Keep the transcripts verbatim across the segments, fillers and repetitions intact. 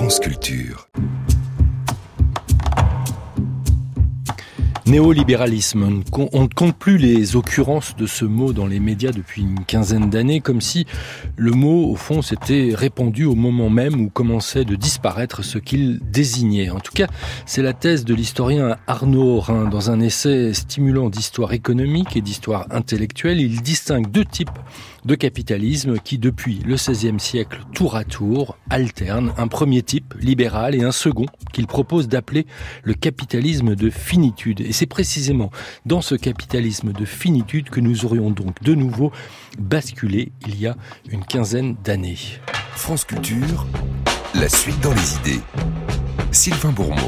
France Culture. Néolibéralisme. On ne compte plus les occurrences de ce mot dans les médias depuis une quinzaine d'années, comme si le mot, au fond, s'était répandu au moment même où commençait de disparaître ce qu'il désignait. En tout cas, c'est la thèse de l'historien Arnaud Aurin. Dans un essai stimulant d'histoire économique et d'histoire intellectuelle, il distingue deux types de capitalisme qui, depuis le seizième siècle, tour à tour, alternent. Un premier type, libéral, et un second, qu'il propose d'appeler le capitalisme de finitude. Et c'est précisément dans ce capitalisme de finitude que nous aurions donc de nouveau basculé il y a une quinzaine d'années. France Culture, la suite dans les idées. Sylvain Bourmeau.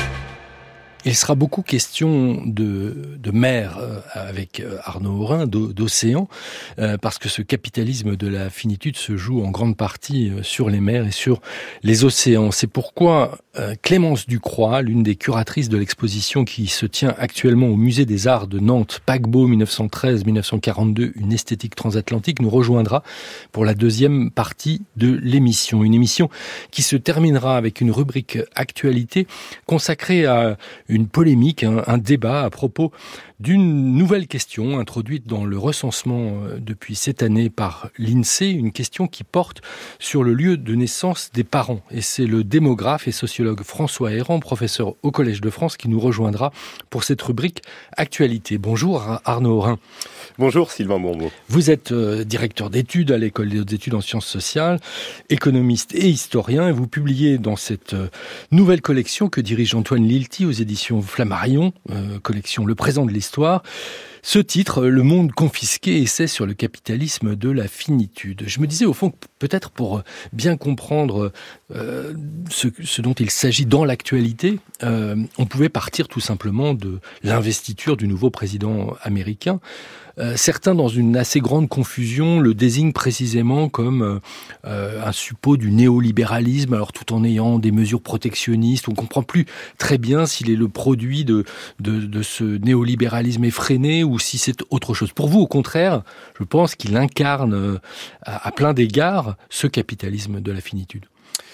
Il sera beaucoup question de, de mer euh, avec euh, Arnaud Aurin, d'océan, euh, parce que ce capitalisme de la finitude se joue en grande partie euh, sur les mers et sur les océans. C'est pourquoi euh, Clémence Ducroix, l'une des curatrices de l'exposition qui se tient actuellement au Musée des Arts de Nantes, Paquebot mille neuf cent treize à mille neuf cent quarante-deux, une esthétique transatlantique, nous rejoindra pour la deuxième partie de l'émission. Une émission qui se terminera avec une rubrique actualité consacrée à une polémique, un, un débat à propos d'une nouvelle question introduite dans le recensement depuis cette année par l'INSEE, une question qui porte sur le lieu de naissance des parents. Et c'est le démographe et sociologue François Héran, professeur au Collège de France, qui nous rejoindra pour cette rubrique Actualité. Bonjour Arnaud Aurin. Bonjour Sylvain Bourmeau. Vous êtes euh, directeur d'études à l'École des hautes études en sciences sociales, économiste et historien, et vous publiez dans cette euh, nouvelle collection que dirige Antoine Lilti aux éditions Flammarion, euh, collection Le présent de l'histoire, ce titre, Le monde confisqué, essai sur le capitalisme de la finitude. Je me disais au fond que peut-être pour bien comprendre euh, ce, ce dont il s'agit dans l'actualité, euh, on pouvait partir tout simplement de l'investiture du nouveau président américain. Euh, certains, dans une assez grande confusion, le désignent précisément comme euh, un suppôt du néolibéralisme, alors tout en ayant des mesures protectionnistes. On ne comprend plus très bien s'il est le produit de, de, de ce néolibéralisme effréné ou si c'est autre chose. Pour vous, au contraire, je pense qu'il incarne euh, à, à plein d'égards ce capitalisme de la finitude.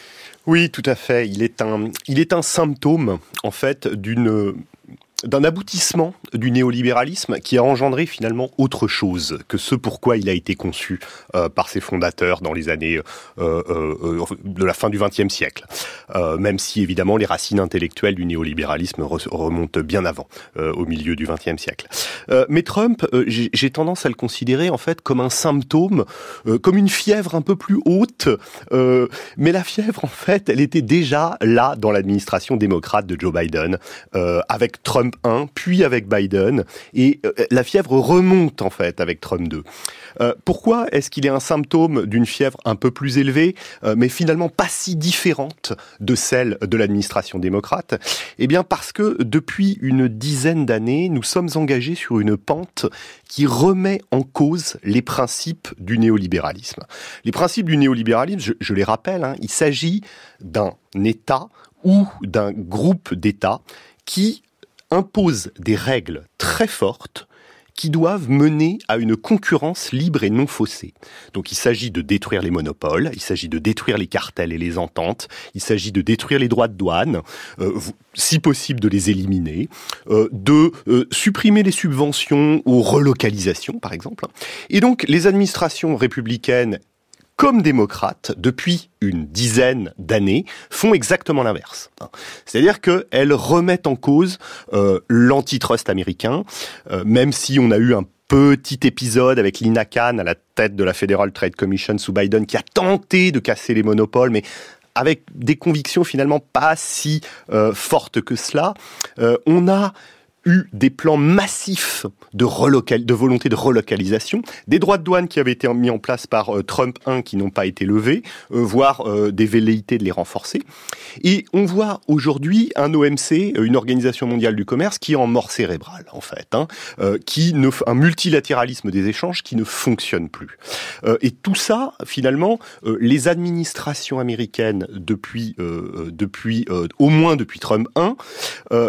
Oui, tout à fait. Il est un, il est un symptôme, en fait, d'une... d'un aboutissement du néolibéralisme qui a engendré finalement autre chose que ce pourquoi il a été conçu euh, par ses fondateurs dans les années euh, euh, de la fin du vingtième siècle. Euh, même si évidemment les racines intellectuelles du néolibéralisme re- remontent bien avant, euh, au milieu du vingtième siècle. Euh, mais Trump, euh, j'ai, j'ai tendance à le considérer en fait comme un symptôme, euh, comme une fièvre un peu plus haute. Euh, mais la fièvre en fait, elle était déjà là dans l'administration démocrate de Joe Biden, euh, avec Trump un, puis avec Biden, et euh, la fièvre remonte en fait avec Trump deux. Euh, pourquoi est-ce qu'il est un symptôme d'une fièvre un peu plus élevée, euh, mais finalement pas si différente de celle de l'administration démocrate ? Eh bien parce que depuis une dizaine d'années, nous sommes engagés sur une pente qui remet en cause les principes du néolibéralisme. Les principes du néolibéralisme, je, je les rappelle, hein, il s'agit d'un État ou d'un groupe d'États qui impose des règles très fortes qui doivent mener à une concurrence libre et non faussée. Donc il s'agit de détruire les monopoles, il s'agit de détruire les cartels et les ententes, il s'agit de détruire les droits de douane, euh, si possible de les éliminer, euh, de euh, supprimer les subventions aux relocalisations par exemple. Et donc les administrations républicaines comme démocrates, depuis une dizaine d'années, font exactement l'inverse. C'est-à-dire qu'elles remettent en cause euh, l'antitrust américain, euh, même si on a eu un petit épisode avec Lina Khan à la tête de la Federal Trade Commission sous Biden, qui a tenté de casser les monopoles, mais avec des convictions finalement pas si euh, fortes que cela. Euh, on a eu des plans massifs de, relocal, de volonté de relocalisation, des droits de douane qui avaient été mis en place par euh, Trump un qui n'ont pas été levés, euh, voire euh, des velléités de les renforcer. Et on voit aujourd'hui un O M C, une organisation mondiale du commerce, qui est en mort cérébrale, en fait, hein, euh, qui ne, un multilatéralisme des échanges qui ne fonctionne plus. Euh, et tout ça, finalement, euh, les administrations américaines, depuis, euh, depuis euh, au moins depuis Trump un, euh,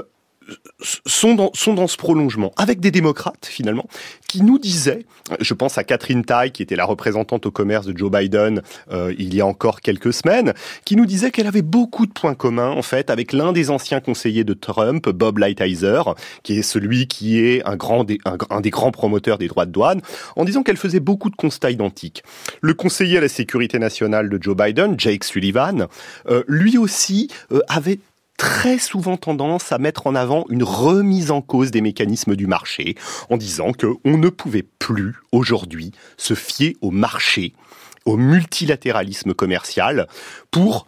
sont dans, sont dans ce prolongement, avec des démocrates, finalement, qui nous disaient, je pense à Katherine Tai, qui était la représentante au commerce de Joe Biden euh, il y a encore quelques semaines, qui nous disait qu'elle avait beaucoup de points communs, en fait, avec l'un des anciens conseillers de Trump, Bob Lighthizer, qui est celui qui est un, grand des, un, un des grands promoteurs des droits de douane, en disant qu'elle faisait beaucoup de constats identiques. Le conseiller à la sécurité nationale de Joe Biden, Jake Sullivan, euh, lui aussi euh, avait très souvent tendance à mettre en avant une remise en cause des mécanismes du marché, en disant qu'on ne pouvait plus, aujourd'hui, se fier au marché, au multilatéralisme commercial, pour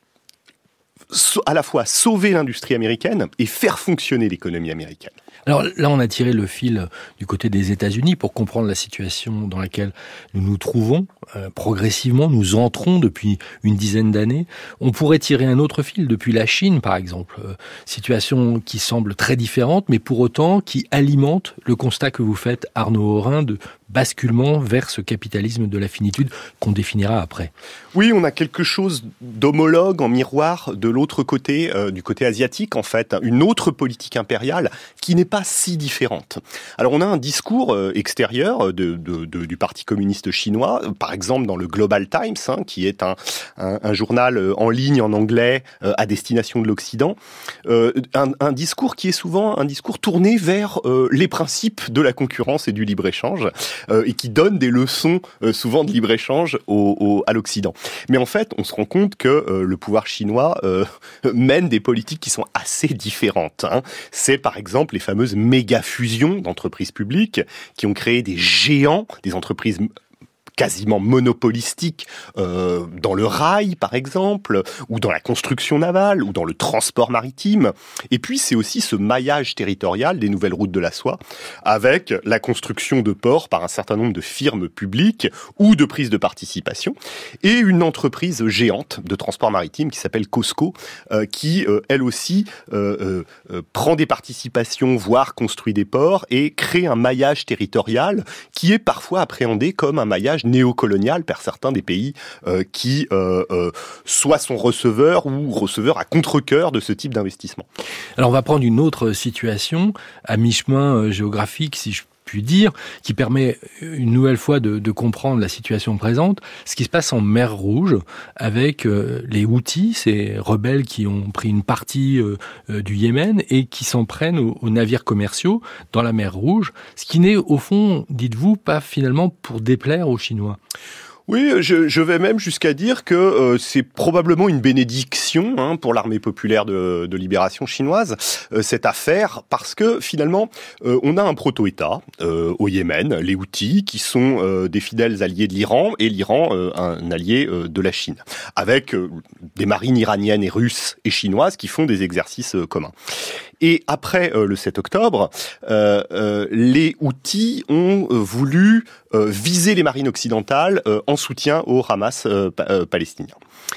à la fois sauver l'industrie américaine et faire fonctionner l'économie américaine. Alors là, on a tiré le fil du côté des États-Unis pour comprendre la situation dans laquelle nous nous trouvons. Euh, progressivement, nous entrons depuis une dizaine d'années. On pourrait tirer un autre fil depuis la Chine, par exemple. Euh, situation qui semble très différente, mais pour autant qui alimente le constat que vous faites, Arnaud Aurin, de basculement vers ce capitalisme de la finitude qu'on définira après. Oui, on a quelque chose d'homologue en miroir de l'autre côté, euh, du côté asiatique en fait, une autre politique impériale qui n'est pas si différente. Alors on a un discours euh, extérieur de, de, de, du Parti communiste chinois, euh, par exemple dans le Global Times, hein, qui est un, un, un journal euh, en ligne en anglais euh, à destination de l'Occident, euh, un, un discours qui est souvent un discours tourné vers euh, les principes de la concurrence et du libre-échange, euh, et qui donne des leçons euh, souvent de libre-échange au, au, à l'Occident. Mais en fait, on se rend compte que euh, le pouvoir chinois euh, mène des politiques qui sont assez différentes. Hein. C'est par exemple les fameuses méga-fusions d'entreprises publiques qui ont créé des géants, des entreprises quasiment monopolistique euh, dans le rail, par exemple, ou dans la construction navale, ou dans le transport maritime. Et puis, c'est aussi ce maillage territorial des nouvelles routes de la soie, avec la construction de ports par un certain nombre de firmes publiques ou de prises de participation, et une entreprise géante de transport maritime qui s'appelle COSCO, euh, qui, euh, elle aussi, euh, euh, prend des participations, voire construit des ports, et crée un maillage territorial qui est parfois appréhendé comme un maillage néocolonial par certains des pays euh, qui euh, euh, soit sont receveurs ou receveurs à contre-cœur de ce type d'investissement. Alors on va prendre une autre situation à mi-chemin euh, géographique, si je puis dire, qui permet une nouvelle fois de, de comprendre la situation présente, ce qui se passe en mer Rouge avec euh, les Houthis, ces rebelles qui ont pris une partie euh, euh, du Yémen et qui s'en prennent aux, aux navires commerciaux dans la mer Rouge, ce qui n'est au fond, dites-vous, pas finalement pour déplaire aux Chinois. Oui, je, je vais même jusqu'à dire que euh, c'est probablement une bénédiction hein, pour l'armée populaire de, de libération chinoise, euh, cette affaire, parce que finalement, euh, on a un proto-État euh, au Yémen, les Houthis, qui sont euh, des fidèles alliés de l'Iran, et l'Iran, euh, un allié euh, de la Chine, avec euh, des marines iraniennes et russes et chinoises qui font des exercices euh, communs. Et après euh, le sept octobre, euh, euh, les Houthis ont euh, voulu euh, viser les marines occidentales euh, en soutien au Hamas euh, pa- euh, palestinien.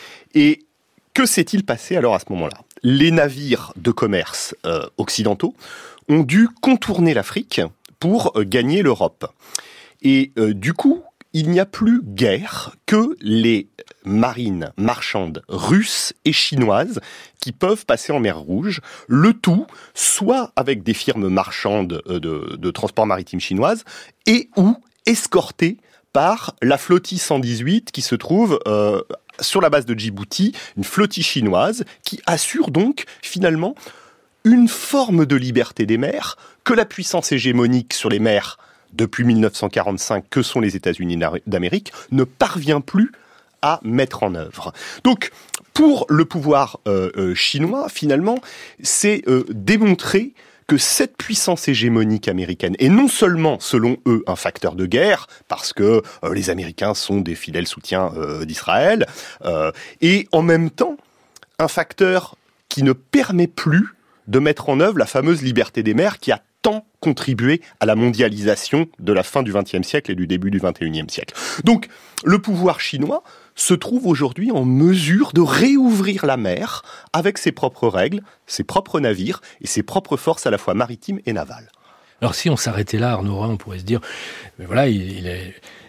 Et que s'est-il passé alors à ce moment-là ? Les navires de commerce euh, occidentaux ont dû contourner l'Afrique pour euh, gagner l'Europe. Et euh, du coup, il n'y a plus guère que les marines marchandes russes et chinoises qui peuvent passer en mer Rouge, le tout soit avec des firmes marchandes de, de transport maritime chinoises et ou escortées par la flottille cent dix-huit qui se trouve euh, sur la base de Djibouti, une flottille chinoise qui assure donc finalement une forme de liberté des mers que la puissance hégémonique sur les mers depuis mille neuf cent quarante-cinq, que sont les États-Unis d'Amérique, ne parvient plus à mettre en œuvre. Donc, pour le pouvoir euh, euh, chinois, finalement, c'est euh, démontrer que cette puissance hégémonique américaine est non seulement, selon eux, un facteur de guerre, parce que euh, les Américains sont des fidèles soutiens euh, d'Israël, euh, et en même temps, un facteur qui ne permet plus de mettre en œuvre la fameuse liberté des mers qui a tant contribué à la mondialisation de la fin du vingtième siècle et du début du vingt et unième siècle. Donc, le pouvoir chinois se trouve aujourd'hui en mesure de réouvrir la mer avec ses propres règles, ses propres navires et ses propres forces à la fois maritimes et navales. Alors si on s'arrêtait là, Arnaud Aurin, on pourrait se dire, mais voilà, il, il est...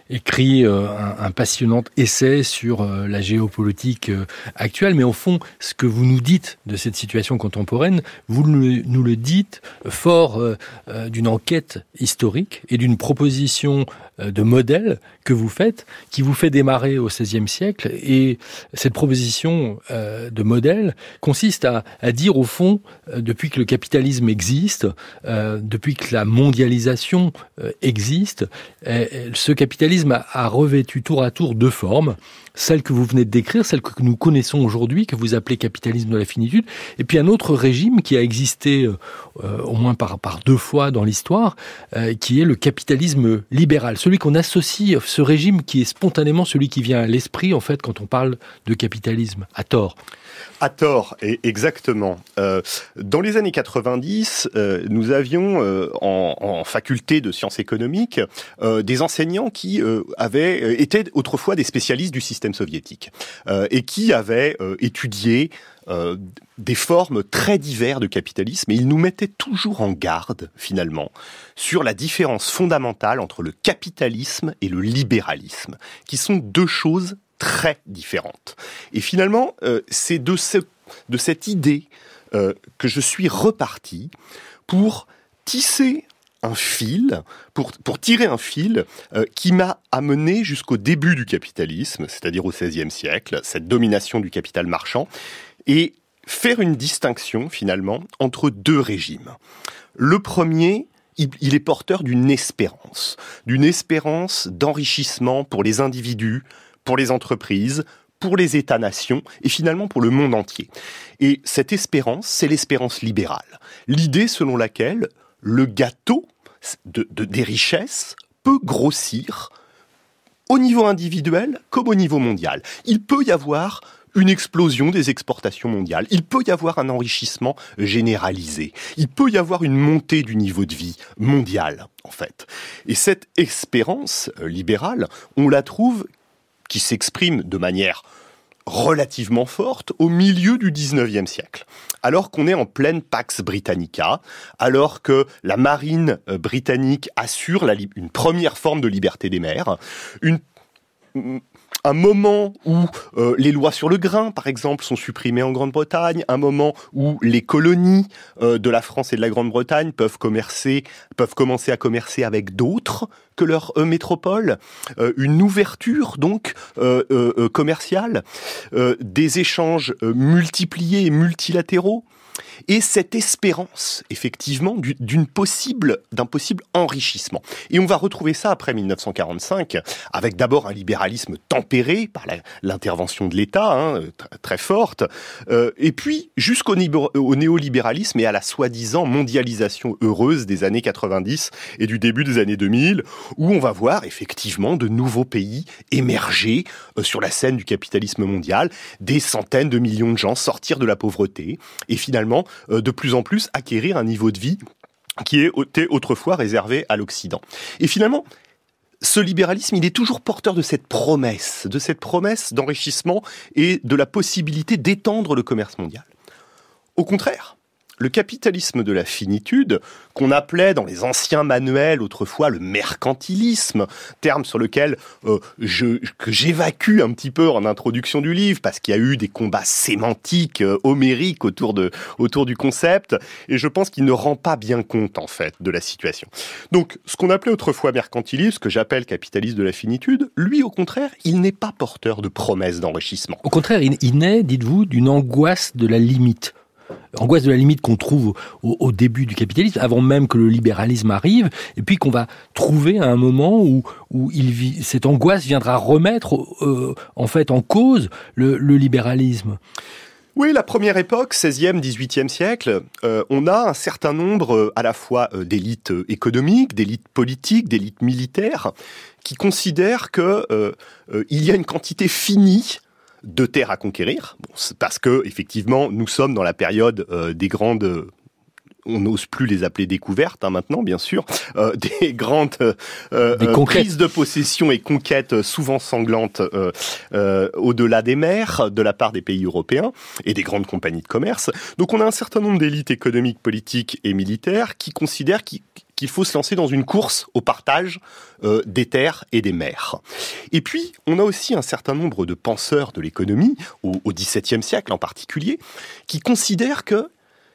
écrit euh, un, un passionnant essai sur euh, la géopolitique euh, actuelle, mais au fond, ce que vous nous dites de cette situation contemporaine, vous nous, nous le dites fort euh, euh, d'une enquête historique et d'une proposition euh, de modèle que vous faites, qui vous fait démarrer au seizième siècle. Et cette proposition euh, de modèle consiste à, à dire, au fond, euh, depuis que le capitalisme existe, euh, depuis que la mondialisation euh, existe, euh, ce capitalisme a, a revêtu tour à tour deux formes. Celle que vous venez de décrire, celle que nous connaissons aujourd'hui, que vous appelez capitalisme de la finitude, et puis un autre régime qui a existé euh, au moins par, par deux fois dans l'histoire, euh, qui est le capitalisme libéral. Celui qu'on associe, ce régime qui est spontanément celui qui vient à l'esprit, en fait, quand on parle de capitalisme, à tort. À tort, et exactement. Euh, dans les années quatre-vingt-dix, euh, nous avions euh, en, en faculté de sciences économiques euh, des enseignants qui euh, avaient euh, étaient autrefois des spécialistes du système soviétique euh, et qui avaient euh, étudié euh, des formes très diverses de capitalisme, et ils nous mettaient toujours en garde, finalement, sur la différence fondamentale entre le capitalisme et le libéralisme, qui sont deux choses très différentes. Et finalement, euh, c'est de, ce, de cette idée euh, que je suis reparti pour tisser un fil, pour, pour tirer un fil euh, qui m'a amené jusqu'au début du capitalisme, c'est-à-dire au seizième siècle, cette domination du capital marchand, et faire une distinction, finalement, entre deux régimes. Le premier, il, il est porteur d'une espérance, d'une espérance d'enrichissement pour les individus, pour les entreprises, pour les États-nations et finalement pour le monde entier. Et cette espérance, c'est l'espérance libérale. L'idée selon laquelle le gâteau de, de, des richesses peut grossir au niveau individuel comme au niveau mondial. Il peut y avoir une explosion des exportations mondiales. Il peut y avoir un enrichissement généralisé. Il peut y avoir une montée du niveau de vie mondial, en fait. Et cette espérance libérale, on la trouve qui s'exprime de manière relativement forte au milieu du dix-neuvième siècle. Alors qu'on est en pleine Pax Britannica, alors que la marine britannique assure la, une première forme de liberté des mers, une, un moment où euh, les lois sur le grain, par exemple, sont supprimées en Grande-Bretagne, un moment où les colonies euh, de la France et de la Grande-Bretagne peuvent commercer, peuvent commencer à commercer avec d'autres que leur euh, métropole, euh, une ouverture donc euh, euh, commerciale, euh, des échanges euh, multipliés et multilatéraux, et cette espérance, effectivement, d'une possible, d'un possible enrichissement. Et on va retrouver ça après mille neuf cent quarante-cinq, avec d'abord un libéralisme tempéré par la, l'intervention de l'État, hein, très forte, euh, et puis jusqu'au au néolibéralisme et à la soi-disant mondialisation heureuse des années quatre-vingt-dix et du début des années deux mille, où on va voir effectivement de nouveaux pays émerger euh, sur la scène du capitalisme mondial, des centaines de millions de gens sortir de la pauvreté, et finalement, euh, de plus en plus acquérir un niveau de vie qui était autrefois réservé à l'Occident. Et finalement, ce libéralisme, il est toujours porteur de cette promesse, de cette promesse d'enrichissement et de la possibilité d'étendre le commerce mondial. Au contraire, le capitalisme de la finitude, qu'on appelait dans les anciens manuels autrefois le mercantilisme, terme sur lequel euh, je, que j'évacue un petit peu en introduction du livre, parce qu'il y a eu des combats sémantiques, euh, homériques autour, de, autour du concept, et je pense qu'il ne rend pas bien compte, en fait, de la situation. Donc, ce qu'on appelait autrefois mercantilisme, ce que j'appelle capitalisme de la finitude, lui, au contraire, il n'est pas porteur de promesses d'enrichissement. Au contraire, il, il naît, dites-vous, d'une angoisse de la limite. Angoisse de la limite qu'on trouve au, au début du capitalisme, avant même que le libéralisme arrive, et puis qu'on va trouver à un moment où, où il vit, cette angoisse viendra remettre euh, en fait en cause le, le libéralisme. Oui, la première époque, seizième, dix-huitième siècle, euh, on a un certain nombre euh, à la fois euh, d'élites euh, économiques, d'élites politiques, d'élites militaires, qui considèrent que euh, euh, il y a une quantité finie de terres à conquérir, bon, c'est parce que effectivement nous sommes dans la période euh, des grandes, euh, on n'ose plus les appeler découvertes hein, maintenant bien sûr, euh, des grandes euh, des euh, prises de possession et conquêtes souvent sanglantes euh, euh, au-delà des mers de la part des pays européens et des grandes compagnies de commerce. Donc on a un certain nombre d'élites économiques, politiques et militaires qui considèrent qu'il qu'il faut se lancer dans une course au partage euh, des terres et des mers. Et puis, on a aussi un certain nombre de penseurs de l'économie, au, au dix-septième siècle en particulier, qui considèrent que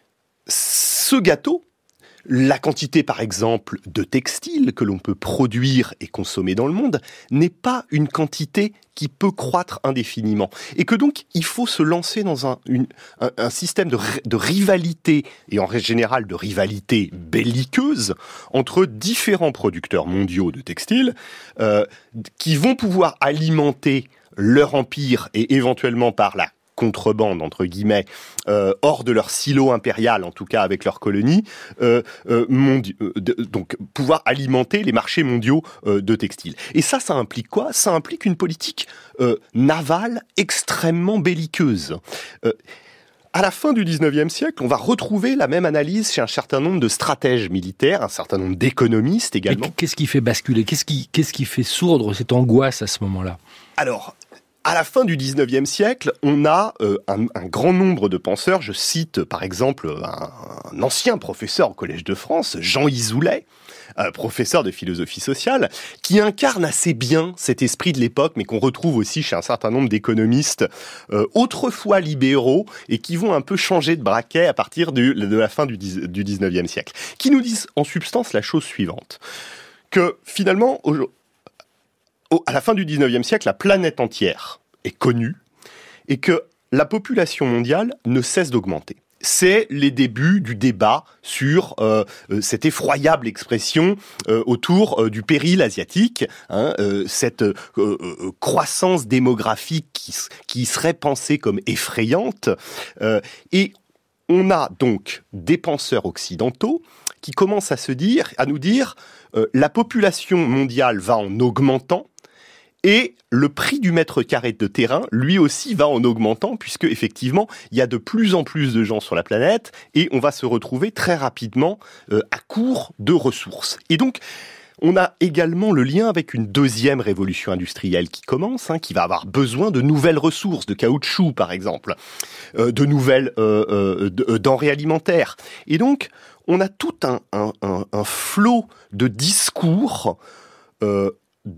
ce gâteau, la quantité, par exemple, de textiles que l'on peut produire et consommer dans le monde n'est pas une quantité qui peut croître indéfiniment. Et que donc, il faut se lancer dans un, une, un, un système de, de rivalité, et en général de rivalité belliqueuse, entre différents producteurs mondiaux de textiles, euh, qui vont pouvoir alimenter leur empire et éventuellement par la contrebande, entre guillemets, euh, hors de leur silo impérial, en tout cas avec leurs colonies, euh, euh, mondi- euh, de, donc pouvoir alimenter les marchés mondiaux euh, de textiles. Et ça, ça implique quoi ? Ça implique une politique euh, navale extrêmement belliqueuse. Euh, À la fin du dix-neuvième siècle, on va retrouver la même analyse chez un certain nombre de stratèges militaires, un certain nombre d'économistes également. Mais qu'est-ce qui fait basculer ? Qu'est-ce qui, qu'est-ce qui fait sourdre cette angoisse à ce moment-là ? Alors, à la fin du dix-neuvième siècle, on a euh, un, un grand nombre de penseurs. Je cite par exemple un, un ancien professeur au Collège de France, Jean Isoulet, euh, professeur de philosophie sociale, qui incarne assez bien cet esprit de l'époque, mais qu'on retrouve aussi chez un certain nombre d'économistes euh, autrefois libéraux et qui vont un peu changer de braquet à partir du, de la fin du, du dix-neuvième siècle, qui nous disent en substance la chose suivante, que finalement, aujourd'hui, à la fin du dix-neuvième siècle, la planète entière est connue et que la population mondiale ne cesse d'augmenter. C'est les débuts du débat sur euh, cette effroyable expression euh, autour euh, du péril asiatique, hein, euh, cette euh, euh, croissance démographique qui, qui serait pensée comme effrayante. Euh, et on a donc des penseurs occidentaux qui commencent à se dire, à nous dire, euh, la population mondiale va en augmentant. Et le prix du mètre carré de terrain, lui aussi, va en augmentant, puisque effectivement, il y a de plus en plus de gens sur la planète, et on va se retrouver très rapidement euh, à court de ressources. Et donc, on a également le lien avec une deuxième révolution industrielle qui commence, hein, qui va avoir besoin de nouvelles ressources, de caoutchouc par exemple, euh, de nouvelles euh, euh, de, euh, denrées alimentaires. Et donc, on a tout un, un, un, un flot de discours euh,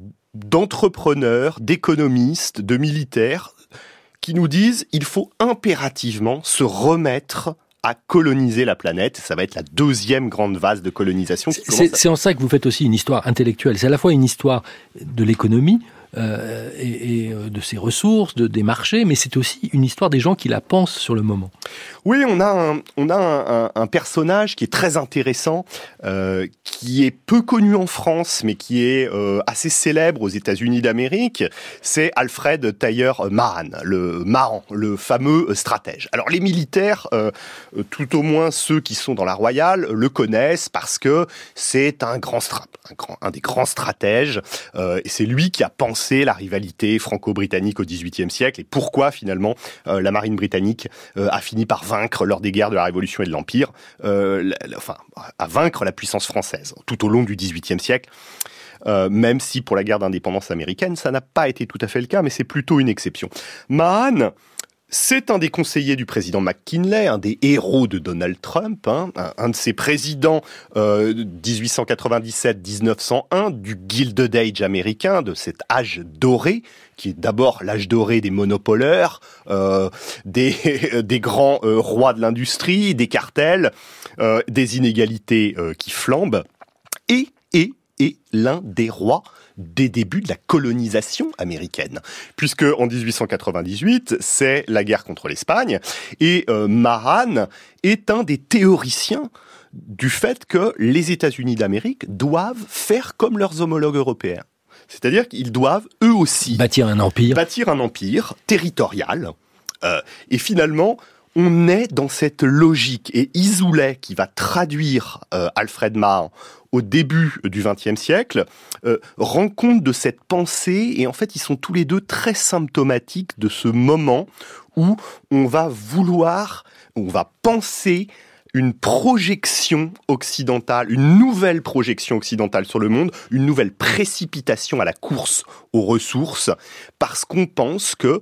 d'entrepreneurs, d'économistes, de militaires, qui nous disent il faut impérativement se remettre à coloniser la planète. Ça va être la deuxième grande vase de colonisation. Qui c'est, à... c'est en ça que vous faites aussi une histoire intellectuelle. C'est à la fois une histoire de l'économie euh, et, et de ses ressources, de, des marchés, mais c'est aussi une histoire des gens qui la pensent sur le moment. Oui, on a un, on a un, un, un personnage qui est très intéressant, euh, qui est peu connu en France, mais qui est euh, assez célèbre aux États-Unis d'Amérique. C'est Alfred Thayer Mahan, le Mahan, le fameux stratège. Alors les militaires, euh, tout au moins ceux qui sont dans la Royale, le connaissent parce que c'est un grand, stra- un, grand un des grands stratèges. Euh, et c'est lui qui a pensé la rivalité franco-britannique au dix-huitième siècle et pourquoi finalement euh, la marine britannique euh, a fini par vaincre lors des guerres de la Révolution et de l'Empire, euh, la, la, enfin, à vaincre la puissance française tout au long du dix-huitième siècle, euh, même si pour la guerre d'indépendance américaine, ça n'a pas été tout à fait le cas, mais c'est plutôt une exception. Mahan, c'est un des conseillers du président McKinley, un des héros de Donald Trump, hein, un, un de ces présidents euh, dix-huit cent quatre-vingt-dix-sept à dix-neuf cent un du Gilded Age américain, de cet âge doré, qui est d'abord l'âge doré des monopoleurs, euh, des, des grands euh, rois de l'industrie, des cartels, euh, des inégalités euh, qui flambent, et, et, et l'un des rois des débuts de la colonisation américaine, puisque en dix-huit cent quatre-vingt-dix-huit, c'est la guerre contre l'Espagne, et euh, Mahan est un des théoriciens du fait que les États-Unis d'Amérique doivent faire comme leurs homologues européens. C'est-à-dire qu'ils doivent, eux aussi, bâtir un empire, bâtir un empire territorial, euh, et finalement, on est dans cette logique, et Isoulet, qui va traduire euh, Alfred Mahan au début du vingtième siècle, euh, rend compte de cette pensée, et en fait, ils sont tous les deux très symptomatiques de ce moment où on va vouloir, on va penser une projection occidentale, une nouvelle projection occidentale sur le monde, une nouvelle précipitation à la course aux ressources, parce qu'on pense que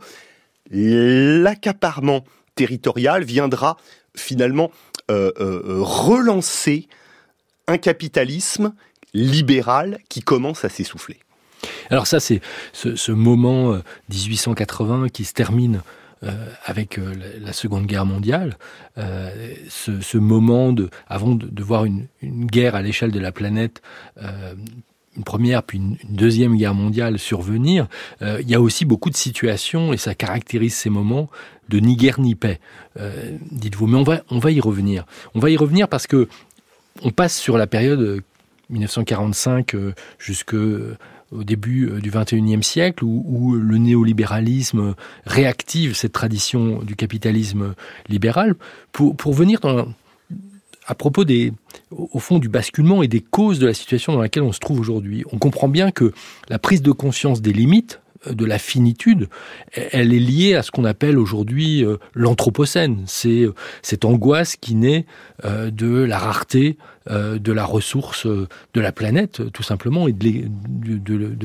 l'accaparement territorial viendra finalement euh, euh, relancer un capitalisme libéral qui commence à s'essouffler. Alors ça, c'est ce, ce moment euh, dix-huit cent quatre-vingts qui se termine euh, avec euh, la, la Seconde Guerre mondiale. Euh, ce, ce moment, de, avant de, de voir une, une guerre à l'échelle de la planète, euh, une première puis une, une deuxième guerre mondiale survenir, euh, il y a aussi beaucoup de situations, et ça caractérise ces moments, de ni guerre ni paix, euh, dites-vous. Mais on va, on va y revenir. On va y revenir parce que on passe sur la période dix-neuf cent quarante-cinq euh, jusque... Euh, au début du vingt et unième siècle, où, où le néolibéralisme réactive cette tradition du capitalisme libéral, pour, pour venir dans, à propos des, au fond du basculement et des causes de la situation dans laquelle on se trouve aujourd'hui. On comprend bien que la prise de conscience des limites, de la finitude, elle est liée à ce qu'on appelle aujourd'hui euh, l'anthropocène. C'est euh, cette angoisse qui naît euh, de la rareté euh, de la ressource euh, de la planète, tout simplement, et de, l'é- de, de, de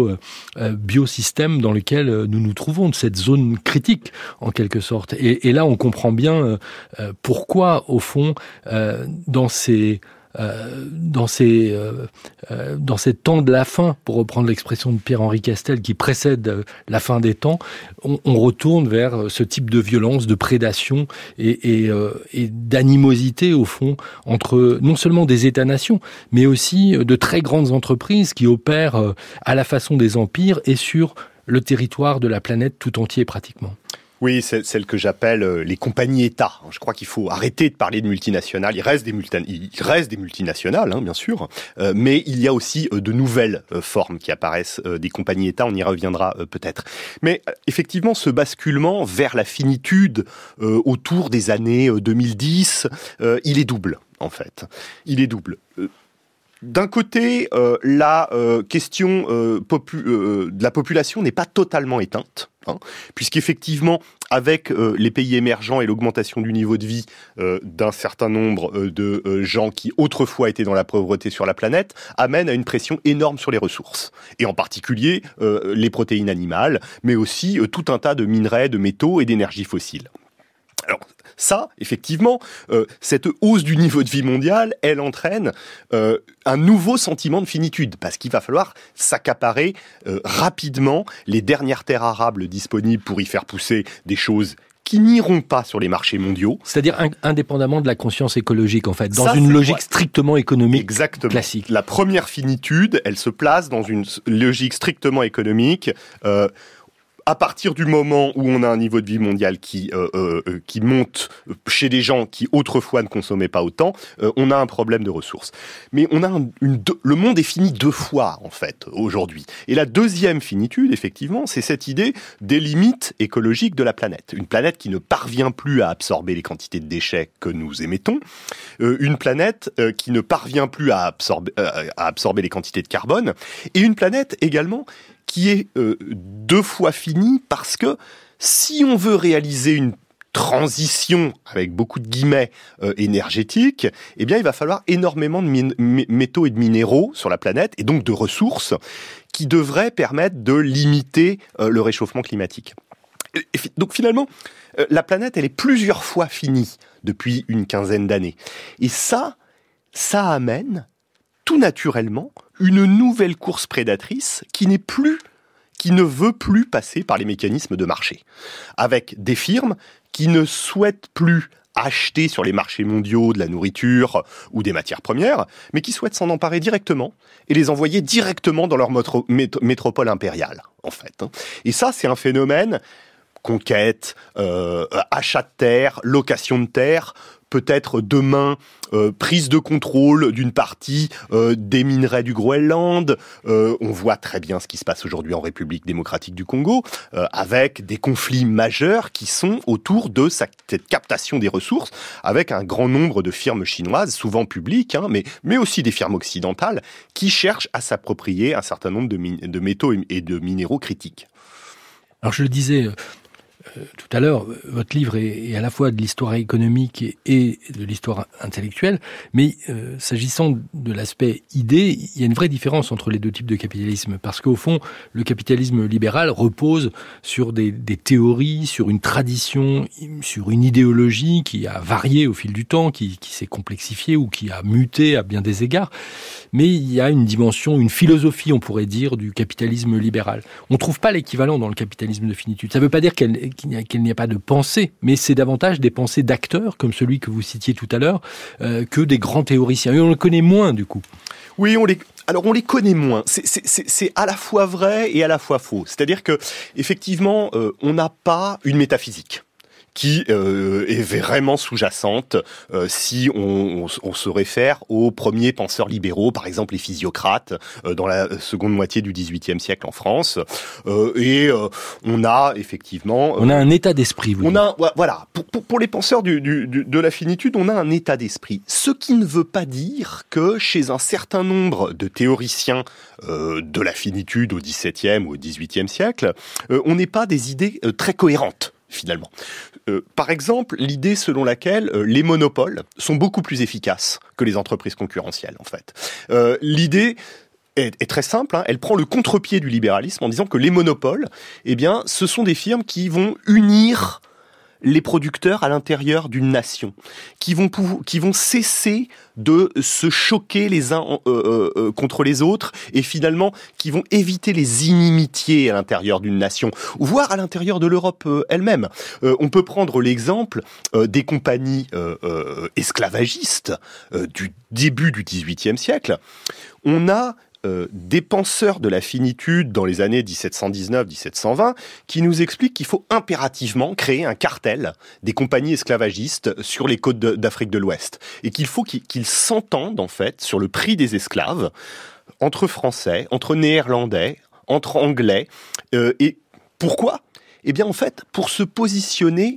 l'éco-biosystème dans lequel nous nous trouvons, de cette zone critique, en quelque sorte. Et, et là, on comprend bien euh, pourquoi, au fond, euh, dans ces... Euh, dans ces euh, euh, dans ces temps de la fin, pour reprendre l'expression de Pierre-Henri Castel, qui précède euh, la fin des temps, on, on retourne vers ce type de violence, de prédation et, et, euh, et d'animosité, au fond, entre non seulement des États-nations, mais aussi de très grandes entreprises qui opèrent euh, à la façon des empires et sur le territoire de la planète tout entier, pratiquement. Oui, c'est celle que j'appelle les compagnies-États. Je crois qu'il faut arrêter de parler de multinationales. Il reste des, multi- il reste des multinationales, hein, bien sûr, euh, mais il y a aussi euh, de nouvelles euh, formes qui apparaissent, euh, des compagnies-États. On y reviendra euh, peut-être. Mais euh, effectivement, ce basculement vers la finitude euh, autour des années euh, deux mille dix, euh, il est double, en fait. Il est double. Euh, D'un côté, euh, la euh, question euh, popu- euh, de la population n'est pas totalement éteinte, hein, puisqu'effectivement, avec euh, les pays émergents et l'augmentation du niveau de vie euh, d'un certain nombre euh, de euh, gens qui autrefois étaient dans la pauvreté sur la planète, amène à une pression énorme sur les ressources, et en particulier euh, les protéines animales, mais aussi euh, tout un tas de minerais, de métaux et d'énergies fossiles. Alors ça, effectivement, euh, cette hausse du niveau de vie mondial, elle entraîne euh, un nouveau sentiment de finitude, parce qu'il va falloir s'accaparer euh, rapidement les dernières terres arables disponibles pour y faire pousser des choses qui n'iront pas sur les marchés mondiaux. C'est-à-dire in- indépendamment de la conscience écologique, en fait, dans Ça, une c'est logique quoi strictement économique. Exactement. Classique. La première finitude, elle se place dans une logique strictement économique. Euh, À partir du moment où on a un niveau de vie mondial qui euh, euh, qui monte chez des gens qui autrefois ne consommaient pas autant, euh, on a un problème de ressources. Mais on a un, une deux, le monde est fini deux fois en fait aujourd'hui. Et la deuxième finitude, effectivement, c'est cette idée des limites écologiques de la planète. Une planète qui ne parvient plus à absorber les quantités de déchets que nous émettons, euh, une planète euh, qui ne parvient plus à absorber euh, à absorber les quantités de carbone, et une planète également qui est euh, deux fois fini, parce que si on veut réaliser une transition, avec beaucoup de guillemets, euh, énergétique, eh bien il va falloir énormément de min- m- métaux et de minéraux sur la planète, et donc de ressources, qui devraient permettre de limiter euh, le réchauffement climatique. Et, et, donc finalement, euh, la planète, elle est plusieurs fois finie depuis une quinzaine d'années. Et ça, ça amène tout naturellement une nouvelle course prédatrice qui n'est plus, qui ne veut plus passer par les mécanismes de marché, avec des firmes qui ne souhaitent plus acheter sur les marchés mondiaux de la nourriture ou des matières premières, mais qui souhaitent s'en emparer directement et les envoyer directement dans leur motro- mét- métropole impériale, en fait. Et ça, c'est un phénomène, conquête, euh, achat de terre, location de terre, peut-être demain euh, prise de contrôle d'une partie euh, des minerais du Groenland. Euh, on voit très bien ce qui se passe aujourd'hui en République démocratique du Congo, euh, avec des conflits majeurs qui sont autour de cette captation des ressources, avec un grand nombre de firmes chinoises, souvent publiques, hein, mais, mais aussi des firmes occidentales, qui cherchent à s'approprier un certain nombre de, min- de métaux et de minéraux critiques. Alors je le disais, euh, tout à l'heure, votre livre est, est à la fois de l'histoire économique et, et de l'histoire intellectuelle, mais euh, s'agissant de l'aspect idée, il y a une vraie différence entre les deux types de capitalisme, parce qu'au fond, le capitalisme libéral repose sur des, des théories, sur une tradition, sur une idéologie qui a varié au fil du temps, qui, qui s'est complexifiée ou qui a muté à bien des égards, mais il y a une dimension, une philosophie, on pourrait dire, du capitalisme libéral. On ne trouve pas l'équivalent dans le capitalisme de finitude. Ça ne veut pas dire qu'elle, qu'il n'y a, qu'il n'y a pas de pensée, mais c'est davantage des pensées d'acteurs, comme celui que vous citiez tout à l'heure, euh, que des grands théoriciens. Et on le connaît moins, du coup. Oui, on les... Alors on les connaît moins. C'est, c'est, c'est, c'est à la fois vrai et à la fois faux. C'est-à-dire que, effectivement, euh, on n'a pas une métaphysique qui euh, est vraiment sous-jacente euh, si on, on, on se réfère aux premiers penseurs libéraux, par exemple les physiocrates, euh, dans la seconde moitié du dix-huitième siècle en France. Euh, et euh, on a effectivement... Euh, on a un état d'esprit, vous on a, voilà, pour, pour, pour les penseurs du, du, du, de la finitude, on a un état d'esprit. Ce qui ne veut pas dire que chez un certain nombre de théoriciens euh, de la finitude au dix-septième ou au dix-huitième siècle, euh, on n'ait pas des idées euh, très cohérentes, finalement. Euh, par exemple, l'idée selon laquelle euh, les monopoles sont beaucoup plus efficaces que les entreprises concurrentielles, en fait. Euh, l'idée est, est très simple, hein, elle prend le contre-pied du libéralisme en disant que les monopoles, eh bien, ce sont des firmes qui vont unir les producteurs à l'intérieur d'une nation, qui vont pouvoir, qui vont cesser de se choquer les uns euh, euh, contre les autres, et finalement qui vont éviter les inimitiés à l'intérieur d'une nation, voire à l'intérieur de l'Europe euh, elle-même. Euh, on peut prendre l'exemple euh, des compagnies euh, euh, esclavagistes euh, du début du dix-huitième siècle. On a Euh, des penseurs de la finitude dans les années dix-sept cent dix-neuf dix-sept cent vingt qui nous expliquent qu'il faut impérativement créer un cartel des compagnies esclavagistes sur les côtes de, d'Afrique de l'Ouest et qu'il faut qu'ils, qu'ils s'entendent en fait sur le prix des esclaves entre Français, entre Néerlandais, entre Anglais. Euh, et pourquoi ? Eh bien en fait pour se positionner,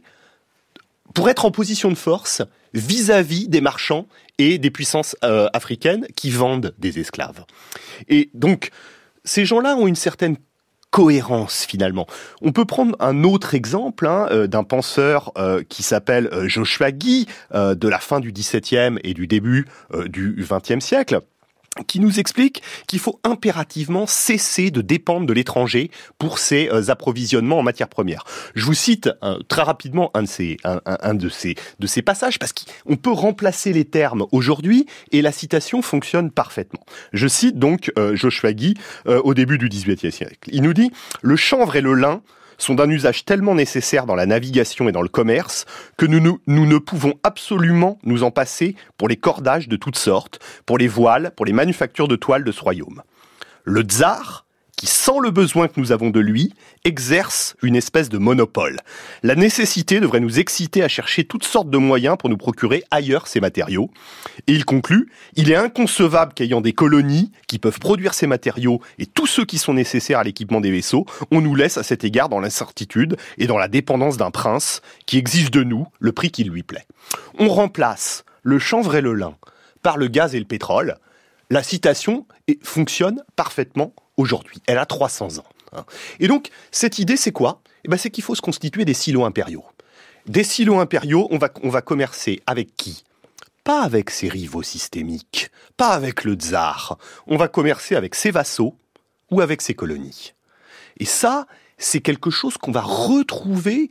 pour être en position de force vis-à-vis des marchands et des puissances euh, africaines qui vendent des esclaves. Et donc, ces gens-là ont une certaine cohérence, finalement. On peut prendre un autre exemple hein, euh, d'un penseur euh, qui s'appelle euh, Joshua Guy, euh, de la fin du dix-septième et du début euh, du vingtième siècle, qui nous explique qu'il faut impérativement cesser de dépendre de l'étranger pour ses euh, approvisionnements en matières premières. Je vous cite euh, très rapidement un de ces, un, un, un de ces, de ces passages, parce qu'on peut remplacer les termes aujourd'hui, et la citation fonctionne parfaitement. Je cite donc euh, Joshua Guy euh, au début du dix-huitième siècle. Il nous dit « Le chanvre et le lin sont d'un usage tellement nécessaire dans la navigation et dans le commerce que nous, nous, nous ne pouvons absolument nous en passer pour les cordages de toutes sortes, pour les voiles, pour les manufactures de toiles de ce royaume. Le tsar, qui sent le besoin que nous avons de lui, exerce une espèce de monopole. La nécessité devrait nous exciter à chercher toutes sortes de moyens pour nous procurer ailleurs ces matériaux. Et il conclut, il est inconcevable qu'ayant des colonies qui peuvent produire ces matériaux et tous ceux qui sont nécessaires à l'équipement des vaisseaux, on nous laisse à cet égard dans l'incertitude et dans la dépendance d'un prince qui exige de nous le prix qui lui plaît. On remplace le chanvre et le lin par le gaz et le pétrole. La citation fonctionne parfaitement aujourd'hui. Elle a trois cents ans. Et donc, cette idée, c'est quoi ? Eh ben, c'est qu'il faut se constituer des silos impériaux. Des silos impériaux, on va, on va commercer avec qui ? Pas avec ses rivaux systémiques, pas avec le tsar. On va commercer avec ses vassaux ou avec ses colonies. Et ça, c'est quelque chose qu'on va retrouver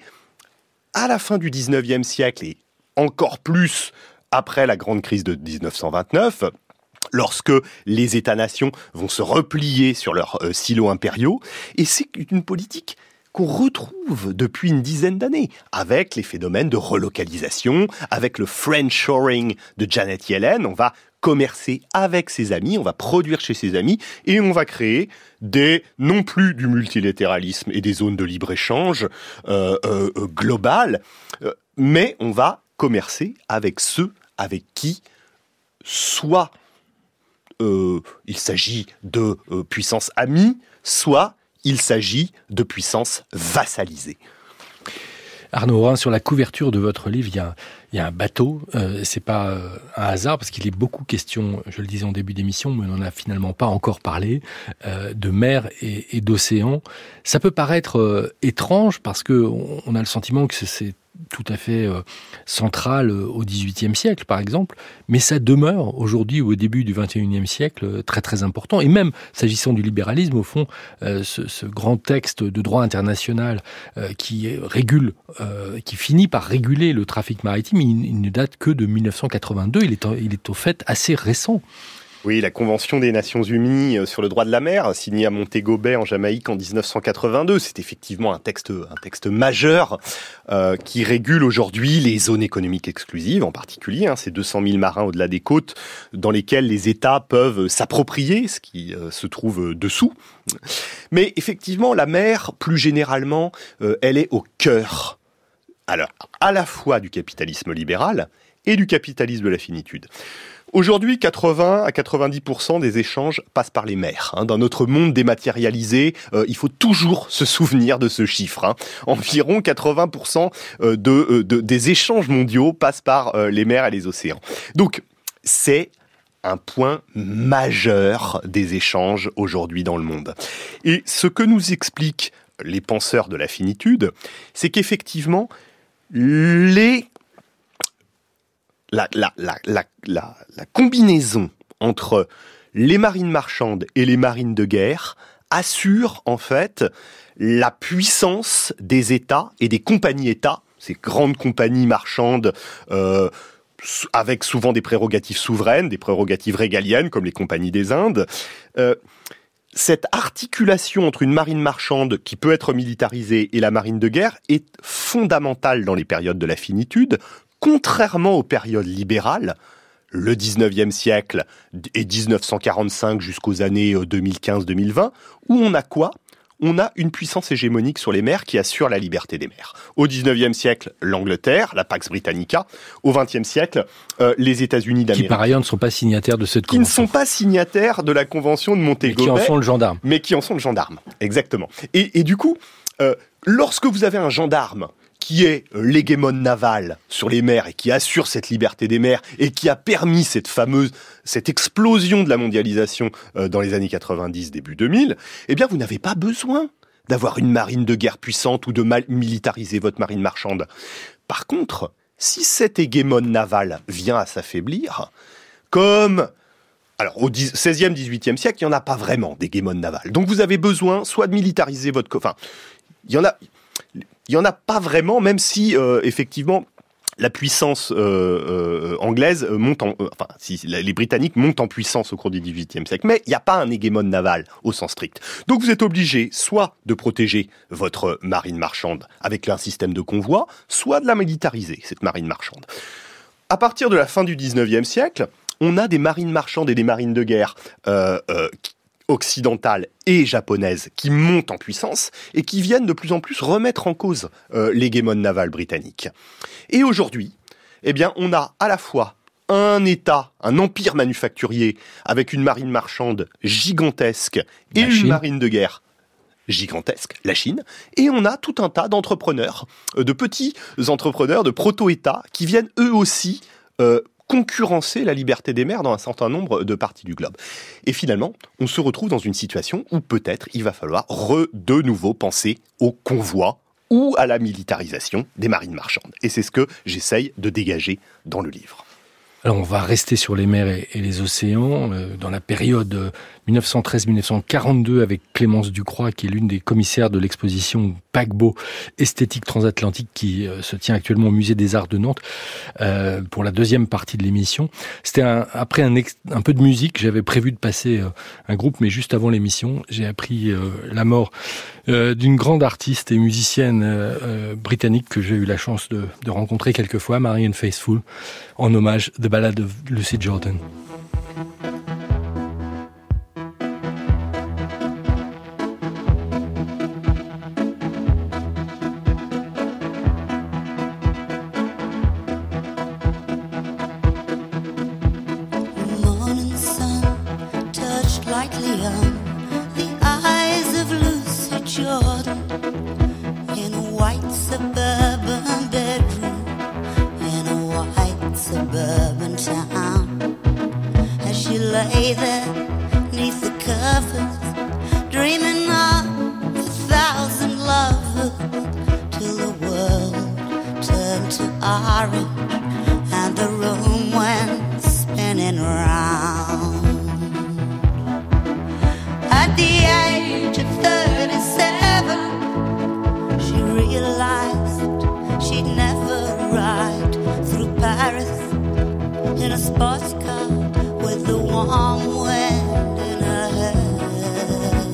à la fin du dix-neuvième siècle et encore plus après la grande crise de dix-neuf cent vingt-neuf, lorsque les États-nations vont se replier sur leurs euh, silos impériaux. Et c'est une politique qu'on retrouve depuis une dizaine d'années, avec les phénomènes de relocalisation, avec le friendshoring de Janet Yellen. On va commercer avec ses amis, on va produire chez ses amis, et on va créer des, non plus du multilatéralisme et des zones de libre-échange euh, euh, globales, euh, mais on va commercer avec ceux avec qui soit Euh, il s'agit de euh, puissances amies, soit il s'agit de puissances vassalisées. Arnaud Orin, sur la couverture de votre livre, il y a, il y a un bateau, euh, c'est pas euh, un hasard parce qu'il est beaucoup question, je le disais en début d'émission, mais on n'en a finalement pas encore parlé, euh, de mer et, et d'océan. Ça peut paraître euh, étrange parce que on, on a le sentiment que c'est tout à fait euh, central au dix-huitième siècle, par exemple, mais ça demeure aujourd'hui ou au début du vingt et unième siècle très très important. Et même s'agissant du libéralisme, au fond, euh, ce, ce grand texte de droit international euh, qui régule, euh, qui finit par réguler le trafic maritime, il, il ne date que de mille neuf cent quatre-vingt-deux. Il est, il est au fait assez récent. Oui, la Convention des Nations Unies sur le droit de la mer, signée à Montego Bay en Jamaïque en dix-neuf cent quatre-vingt-deux, c'est effectivement un texte, un texte majeur euh, qui régule aujourd'hui les zones économiques exclusives, en particulier hein, ces deux cent mille marins au-delà des côtes, dans lesquels les États peuvent s'approprier ce qui euh, se trouve dessous. Mais effectivement, la mer, plus généralement, euh, elle est au cœur, alors à la fois du capitalisme libéral et du capitalisme de la finitude. Aujourd'hui, quatre-vingts à quatre-vingt-dix pour cent des échanges passent par les mers. Dans notre monde dématérialisé, euh, il faut toujours se souvenir de ce chiffre. Hein. Environ quatre-vingts pour cent de, de, des échanges mondiaux passent par euh, les mers et les océans. Donc, c'est un point majeur des échanges aujourd'hui dans le monde. Et ce que nous expliquent les penseurs de la finitude, c'est qu'effectivement, les... La, la, la, la, la, la combinaison entre les marines marchandes et les marines de guerre assure en fait la puissance des États et des compagnies-États, ces grandes compagnies marchandes euh, avec souvent des prérogatives souveraines, des prérogatives régaliennes comme les compagnies des Indes. Euh, cette articulation entre une marine marchande qui peut être militarisée et la marine de guerre est fondamentale dans les périodes de la finitude. Contrairement aux périodes libérales, le dix-neuvième siècle et dix-neuf cent quarante-cinq jusqu'aux années deux mille quinze deux mille vingt, où on a quoi ? On a une puissance hégémonique sur les mers qui assure la liberté des mers. Au dix-neuvième siècle, l'Angleterre, la Pax Britannica. Au vingtième siècle, euh, les États-Unis d'Amérique. Qui par ailleurs ne sont pas signataires de cette convention. Qui ne sont pas signataires de la convention de Montego Bay. Mais qui en sont le gendarme. Mais qui en sont le gendarme, exactement. Et, et du coup, euh, lorsque vous avez un gendarme qui est l'hégémone naval sur les mers et qui assure cette liberté des mers et qui a permis cette fameuse, cette explosion de la mondialisation euh, dans les années quatre-vingt-dix, début deux mille, eh bien, vous n'avez pas besoin d'avoir une marine de guerre puissante ou de mal- militariser votre marine marchande. Par contre, si cet hégémone naval vient à s'affaiblir, comme... Alors, au seizième, dix-huitième siècle, il n'y en a pas vraiment d'hégémone naval. Donc, vous avez besoin soit de militariser votre... Enfin, il y en a... Il n'y en a pas vraiment, même si, euh, effectivement, la puissance euh, euh, anglaise monte en... Euh, enfin, si les Britanniques montent en puissance au cours du dix-huitième siècle, mais il n'y a pas un hégémone naval au sens strict. Donc vous êtes obligé soit de protéger votre marine marchande avec un système de convoi, soit de la militariser, cette marine marchande. À partir de la fin du dix-neuvième siècle, on a des marines marchandes et des marines de guerre euh, euh, qui occidentales et japonaises qui montent en puissance et qui viennent de plus en plus remettre en cause euh, l'hégémone navale britannique. Et aujourd'hui, eh bien, on a à la fois un État, un empire manufacturier avec une marine marchande gigantesque et une marine de guerre gigantesque, la Chine, et on a tout un tas d'entrepreneurs, de petits entrepreneurs, de proto-États qui viennent eux aussi euh, concurrencer la liberté des mers dans un certain nombre de parties du globe. Et finalement, on se retrouve dans une situation où peut-être il va falloir re, de nouveau penser au convoi ou à la militarisation des marines marchandes. Et c'est ce que j'essaye de dégager dans le livre. Alors on va rester sur les mers et, et les océans, euh, dans la période euh, mille neuf cent treize mille neuf cent quarante-deux avec Clémence Ducroix, qui est l'une des commissaires de l'exposition Paquebot esthétique transatlantique qui euh, se tient actuellement au Musée des Arts de Nantes, euh, pour la deuxième partie de l'émission. C'était un, après un, ex, un peu de musique, j'avais prévu de passer euh, un groupe, mais juste avant l'émission, j'ai appris euh, la mort euh, d'une grande artiste et musicienne euh, euh, britannique que j'ai eu la chance de, de rencontrer quelques fois, Marianne Faithfull, en hommage de Ballade of Lucy Jordan. In a white suburban bedroom, in a white town. As she lay there neath the covers, dreaming of a thousand lovers, till the world turned to orange and the room went spinning round. At the age of thirty-seven, she realized she'd never ride through Paris in a sports car with the warm wind in her hair.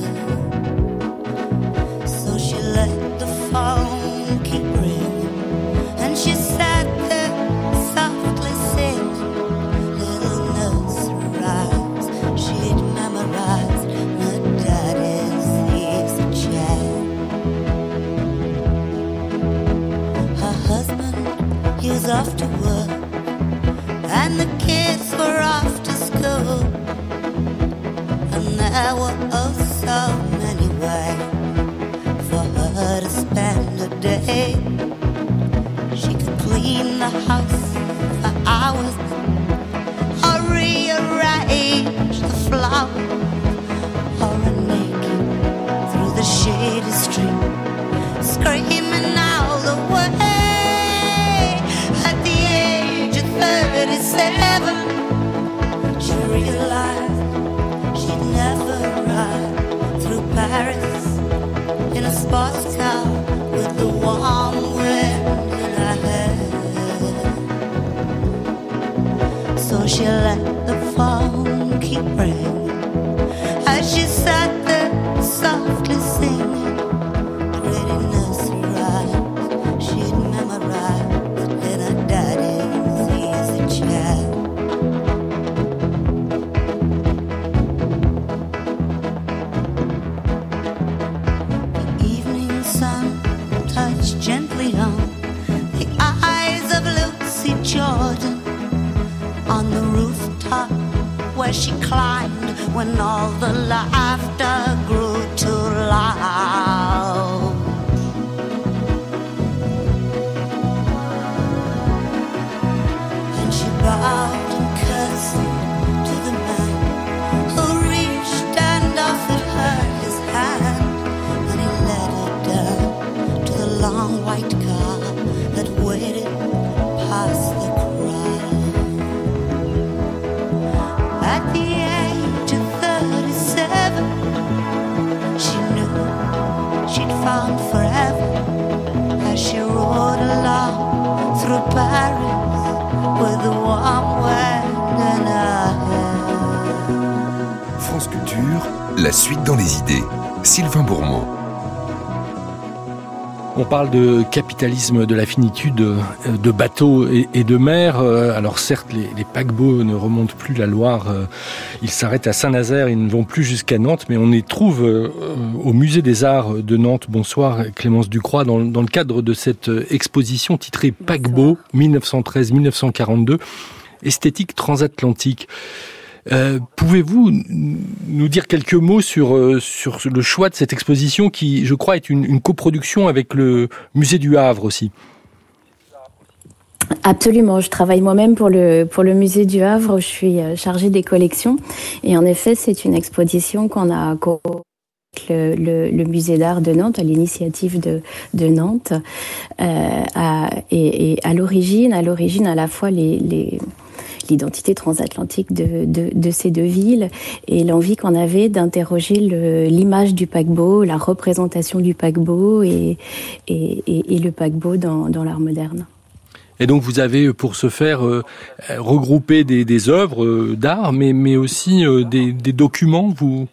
So she let the phone keep ringing, and she sat there softly singing little nursery rhymes she'd memorized in her daddy's easy chair. Her husband, he was off to work, and the kids were off to school, and there were oh so many ways for her to spend a day. She could clean the house for hours, or rearrange the flowers, or run naked through the shady street, screaming all the way. At the age of thirty-seven, she realized she'd never ride through Paris in a sports car with the warm wind in her hair. So she let the phone keep ringing as she sat there softly singing pretty nursery rhymes she'd memorized in her daddy's easy chair. The evening sun touched gently on the eyes of Lucy Jordan on the rooftop where she climbed when all the laughter grew too loud. And she bowed and curtsied to the man who reached and offered her his hand, and he led her down to the long white car that waited past the crowd. At the age of thirty-seven, she knew she'd found forever as she rode along through Paris with the warm wind in her hair. France Culture, la suite dans les idées. Sylvain Bourmont. On parle de capitalisme de la finitude de bateaux et de mer. Alors certes, les, les paquebots ne remontent plus la Loire. Ils s'arrêtent à Saint-Nazaire, ils ne vont plus jusqu'à Nantes, mais on les trouve au Musée des Arts de Nantes. Bonsoir Clémence Ducroix, dans, dans le cadre de cette exposition titrée Paquebot dix-neuf cent treize à dix-neuf cent quarante-deux, esthétique transatlantique. Euh, pouvez-vous nous dire quelques mots sur, euh, sur le choix de cette exposition qui, je crois, est une, une coproduction avec le Musée du Havre aussi? Absolument, je travaille moi-même pour le, pour le Musée du Havre, je suis chargée des collections et en effet c'est une exposition qu'on a co- Le, le, le musée d'art de Nantes, à l'initiative de, de Nantes, euh, à, et, et à l'origine, à l'origine à la fois les, les, l'identité transatlantique de, de, de ces deux villes et l'envie qu'on avait d'interroger le, l'image du paquebot, la représentation du paquebot et, et, et, et le paquebot dans, dans l'art moderne. Et donc vous avez, pour ce faire, euh, regroupé des, des œuvres euh, d'art, mais, mais aussi euh, des, des documents, vous...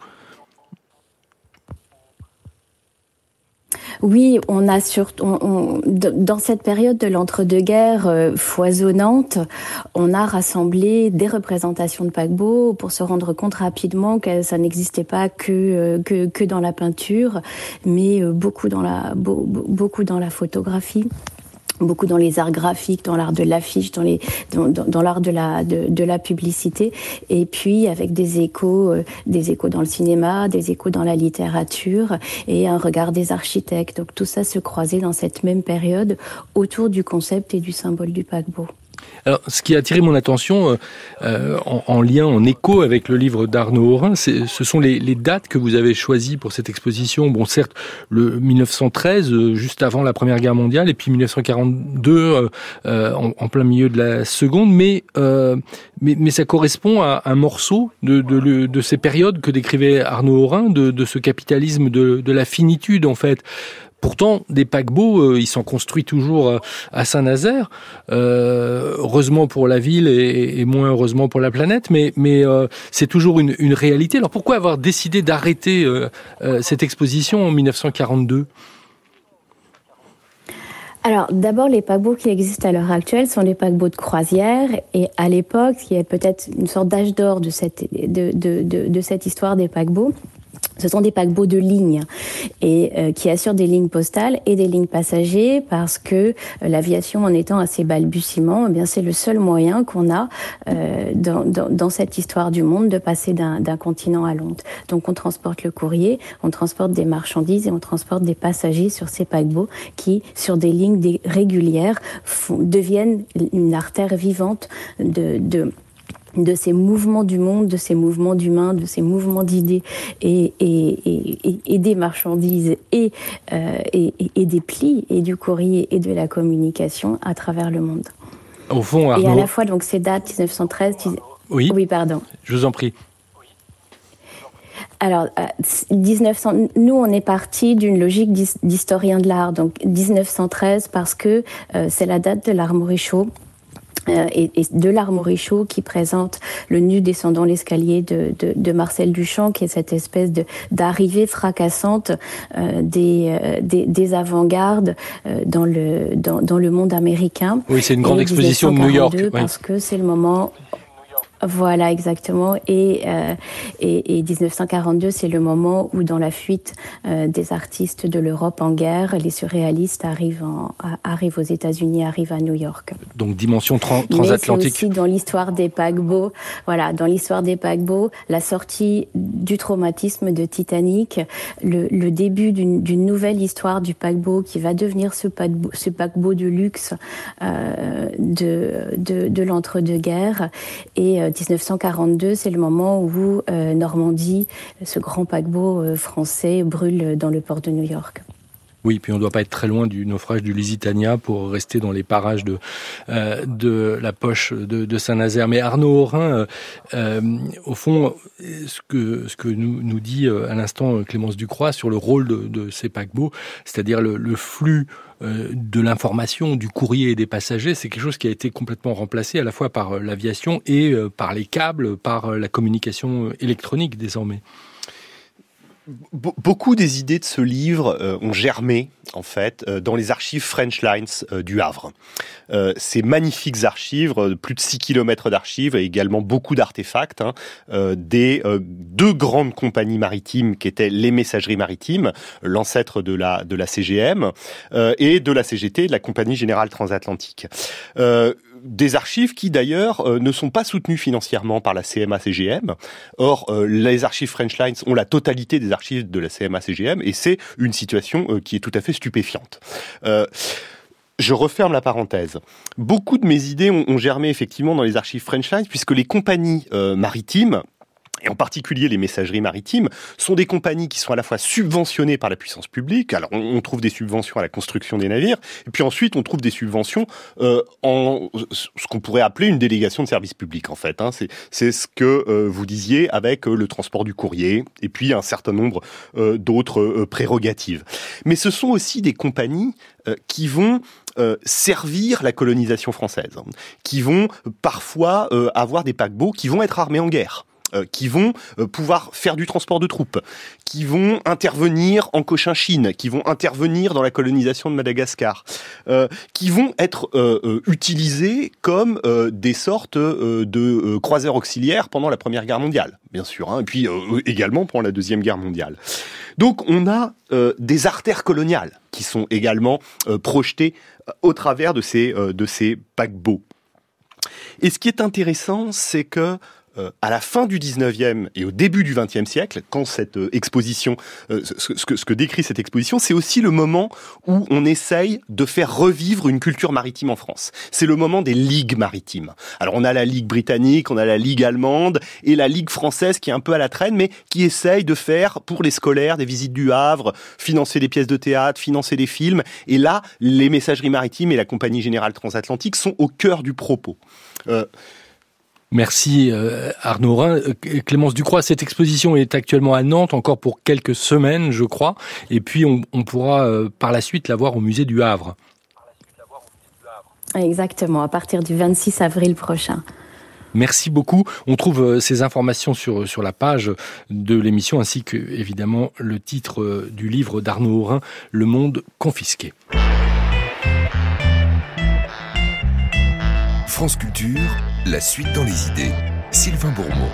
Oui, on a surtout on, on, dans cette période de l'entre-deux-guerres euh, foisonnante, on a rassemblé des représentations de paquebots pour se rendre compte rapidement que ça n'existait pas que euh, que, que dans la peinture, mais euh, beaucoup dans la be, beaucoup dans la photographie. Beaucoup dans les arts graphiques, dans l'art de l'affiche, dans les dans, dans, dans l'art de la de, de la publicité, et puis avec des échos euh, des échos dans le cinéma, des échos dans la littérature et un regard des architectes. Donc tout ça se croisait dans cette même période autour du concept et du symbole du paquebot. Alors, ce qui a attiré mon attention euh, en, en lien, en écho avec le livre d'Arnaud Aurin, c'est, ce sont les, les dates que vous avez choisies pour cette exposition. Bon, certes, le mille neuf cent treize, euh, juste avant la Première Guerre mondiale, et puis mille neuf cent quarante-deux, euh, euh, en, en plein milieu de la Seconde, mais, euh, mais, mais ça correspond à un morceau de, de, de, de ces périodes que décrivait Arnaud Aurin, de, de ce capitalisme de, de la finitude, en fait. Pourtant, des paquebots, euh, ils sont construits toujours euh, à Saint-Nazaire, euh, heureusement pour la ville et, et moins heureusement pour la planète, mais, mais euh, c'est toujours une, une réalité. Alors pourquoi avoir décidé d'arrêter euh, euh, cette exposition en mille neuf cent quarante-deux ? Alors, d'abord, les paquebots qui existent à l'heure actuelle sont les paquebots de croisière. Et à l'époque, il y a peut-être une sorte d'âge d'or de cette, de, de, de, de cette histoire des paquebots. Ce sont des paquebots de ligne et euh, qui assurent des lignes postales et des lignes passagers parce que euh, l'aviation, en étant à ses balbutiements, eh bien c'est le seul moyen qu'on a euh, dans, dans, dans cette histoire du monde de passer d'un, d'un continent à l'autre. Donc on transporte le courrier, on transporte des marchandises et on transporte des passagers sur ces paquebots qui, sur des lignes des, régulières, font, deviennent une artère vivante de, de de ces mouvements du monde, de ces mouvements d'humains, de ces mouvements d'idées et, et, et, et des marchandises et, euh, et, et des plis et du courrier et de la communication à travers le monde. Au fond, Arnaud... Et à la fois, donc, ces dates dix-neuf cent treize... Oui, oui, pardon. Je vous en prie. Alors, euh, dix-neuf cents, nous, on est parti d'une logique d'historien de l'art. Donc, dix-neuf cent treize parce que euh, c'est la date de l'Armorichaud. Et, et de l'Armorichaud qui présente le nu descendant l'escalier de, de, de Marcel Duchamp, qui est cette espèce de, d'arrivée fracassante euh, des, euh, des, des avant-gardes euh, dans, le, dans, dans le monde américain. Oui, c'est une grande exposition de New York. Parce oui. que c'est le moment... Voilà, exactement. Et, euh, et, et dix-neuf cent quarante-deux, c'est le moment où, dans la fuite euh, des artistes de l'Europe en guerre, les surréalistes arrivent, en, arrivent aux États-Unis, arrivent à New York. Donc dimension trans- transatlantique. Mais c'est aussi dans l'histoire des paquebots. Voilà, dans l'histoire des paquebots, la sortie du traumatisme de Titanic, le, le début d'une, d'une nouvelle histoire du paquebot qui va devenir ce paquebot, ce paquebot de luxe euh, de, de, de l'entre-deux-guerres. Et euh, dix-neuf cent quarante-deux, c'est le moment où euh, Normandie, ce grand paquebot euh, français, brûle dans le port de New York. Oui, puis on ne doit pas être très loin du naufrage du Lusitania pour rester dans les parages de, euh, de la poche de, de Saint-Nazaire. Mais Arnaud Aurin, euh, euh, au fond, ce que, ce que nous, nous dit à l'instant Clémence Ducroix sur le rôle de, de ces paquebots, c'est-à-dire le, le flux de l'information, du courrier et des passagers, c'est quelque chose qui a été complètement remplacé à la fois par l'aviation et par les câbles, par la communication électronique désormais. Beaucoup des idées de ce livre euh, ont germé, en fait, euh, dans les archives French Lines euh, du Havre. Euh, ces magnifiques archives, euh, plus de six kilomètres d'archives, et également beaucoup d'artefacts, hein, euh, des euh, deux grandes compagnies maritimes qui étaient les Messageries Maritimes, l'ancêtre de la, de la C G M, euh, et de la C G T, de la Compagnie Générale Transatlantique. Euh, Des archives qui, d'ailleurs, euh, ne sont pas soutenues financièrement par la C M A C G M. Or, euh, les archives French Lines ont la totalité des archives de la C M A C G M, et c'est une situation euh, qui est tout à fait stupéfiante. Euh, je referme la parenthèse. Beaucoup de mes idées ont, ont germé effectivement dans les archives French Lines, puisque les compagnies euh, maritimes, et en particulier les messageries maritimes, sont des compagnies qui sont à la fois subventionnées par la puissance publique. Alors, on, on trouve des subventions à la construction des navires, et puis ensuite, on trouve des subventions euh, en ce qu'on pourrait appeler une délégation de service public, en fait. Hein. C'est, c'est ce que euh, vous disiez avec euh, le transport du courrier, et puis un certain nombre euh, d'autres euh, prérogatives. Mais ce sont aussi des compagnies euh, qui vont Euh, servir la colonisation française, hein, qui vont euh, parfois euh, avoir des paquebots qui vont être armés en guerre. Euh, qui vont euh, pouvoir faire du transport de troupes, qui vont intervenir en Cochinchine, qui vont intervenir dans la colonisation de Madagascar, euh, qui vont être euh, euh, utilisés comme euh, des sortes euh, de euh, croiseurs auxiliaires pendant la Première Guerre mondiale, bien sûr, hein, et puis euh, également pendant la Deuxième Guerre mondiale. Donc on a euh, des artères coloniales qui sont également euh, projetées euh, au travers de ces, euh, de ces paquebots. Et ce qui est intéressant, c'est que euh, à la fin du dix-neuvième et au début du vingtième siècle, quand cette euh, exposition, euh, ce, ce, que, ce que décrit cette exposition, c'est aussi le moment où on essaye de faire revivre une culture maritime en France. C'est le moment des ligues maritimes. Alors on a la Ligue britannique, on a la Ligue allemande et la Ligue française qui est un peu à la traîne, mais qui essaye de faire pour les scolaires des visites du Havre, financer des pièces de théâtre, financer des films. Et là, les messageries maritimes et la Compagnie Générale Transatlantique sont au cœur du propos. Euh, Merci euh, Arnaud Rhin. Clémence Ducroix, cette exposition est actuellement à Nantes, encore pour quelques semaines, je crois. Et puis on, on pourra euh, par la suite la voir au musée du Havre. Exactement, à partir du vingt-six avril prochain. Merci beaucoup. On trouve ces informations sur, sur la page de l'émission, ainsi que, évidemment, le titre du livre d'Arnaud Rhin, Le Monde confisqué. France Culture, la suite dans les idées. Sylvain Bourmeau.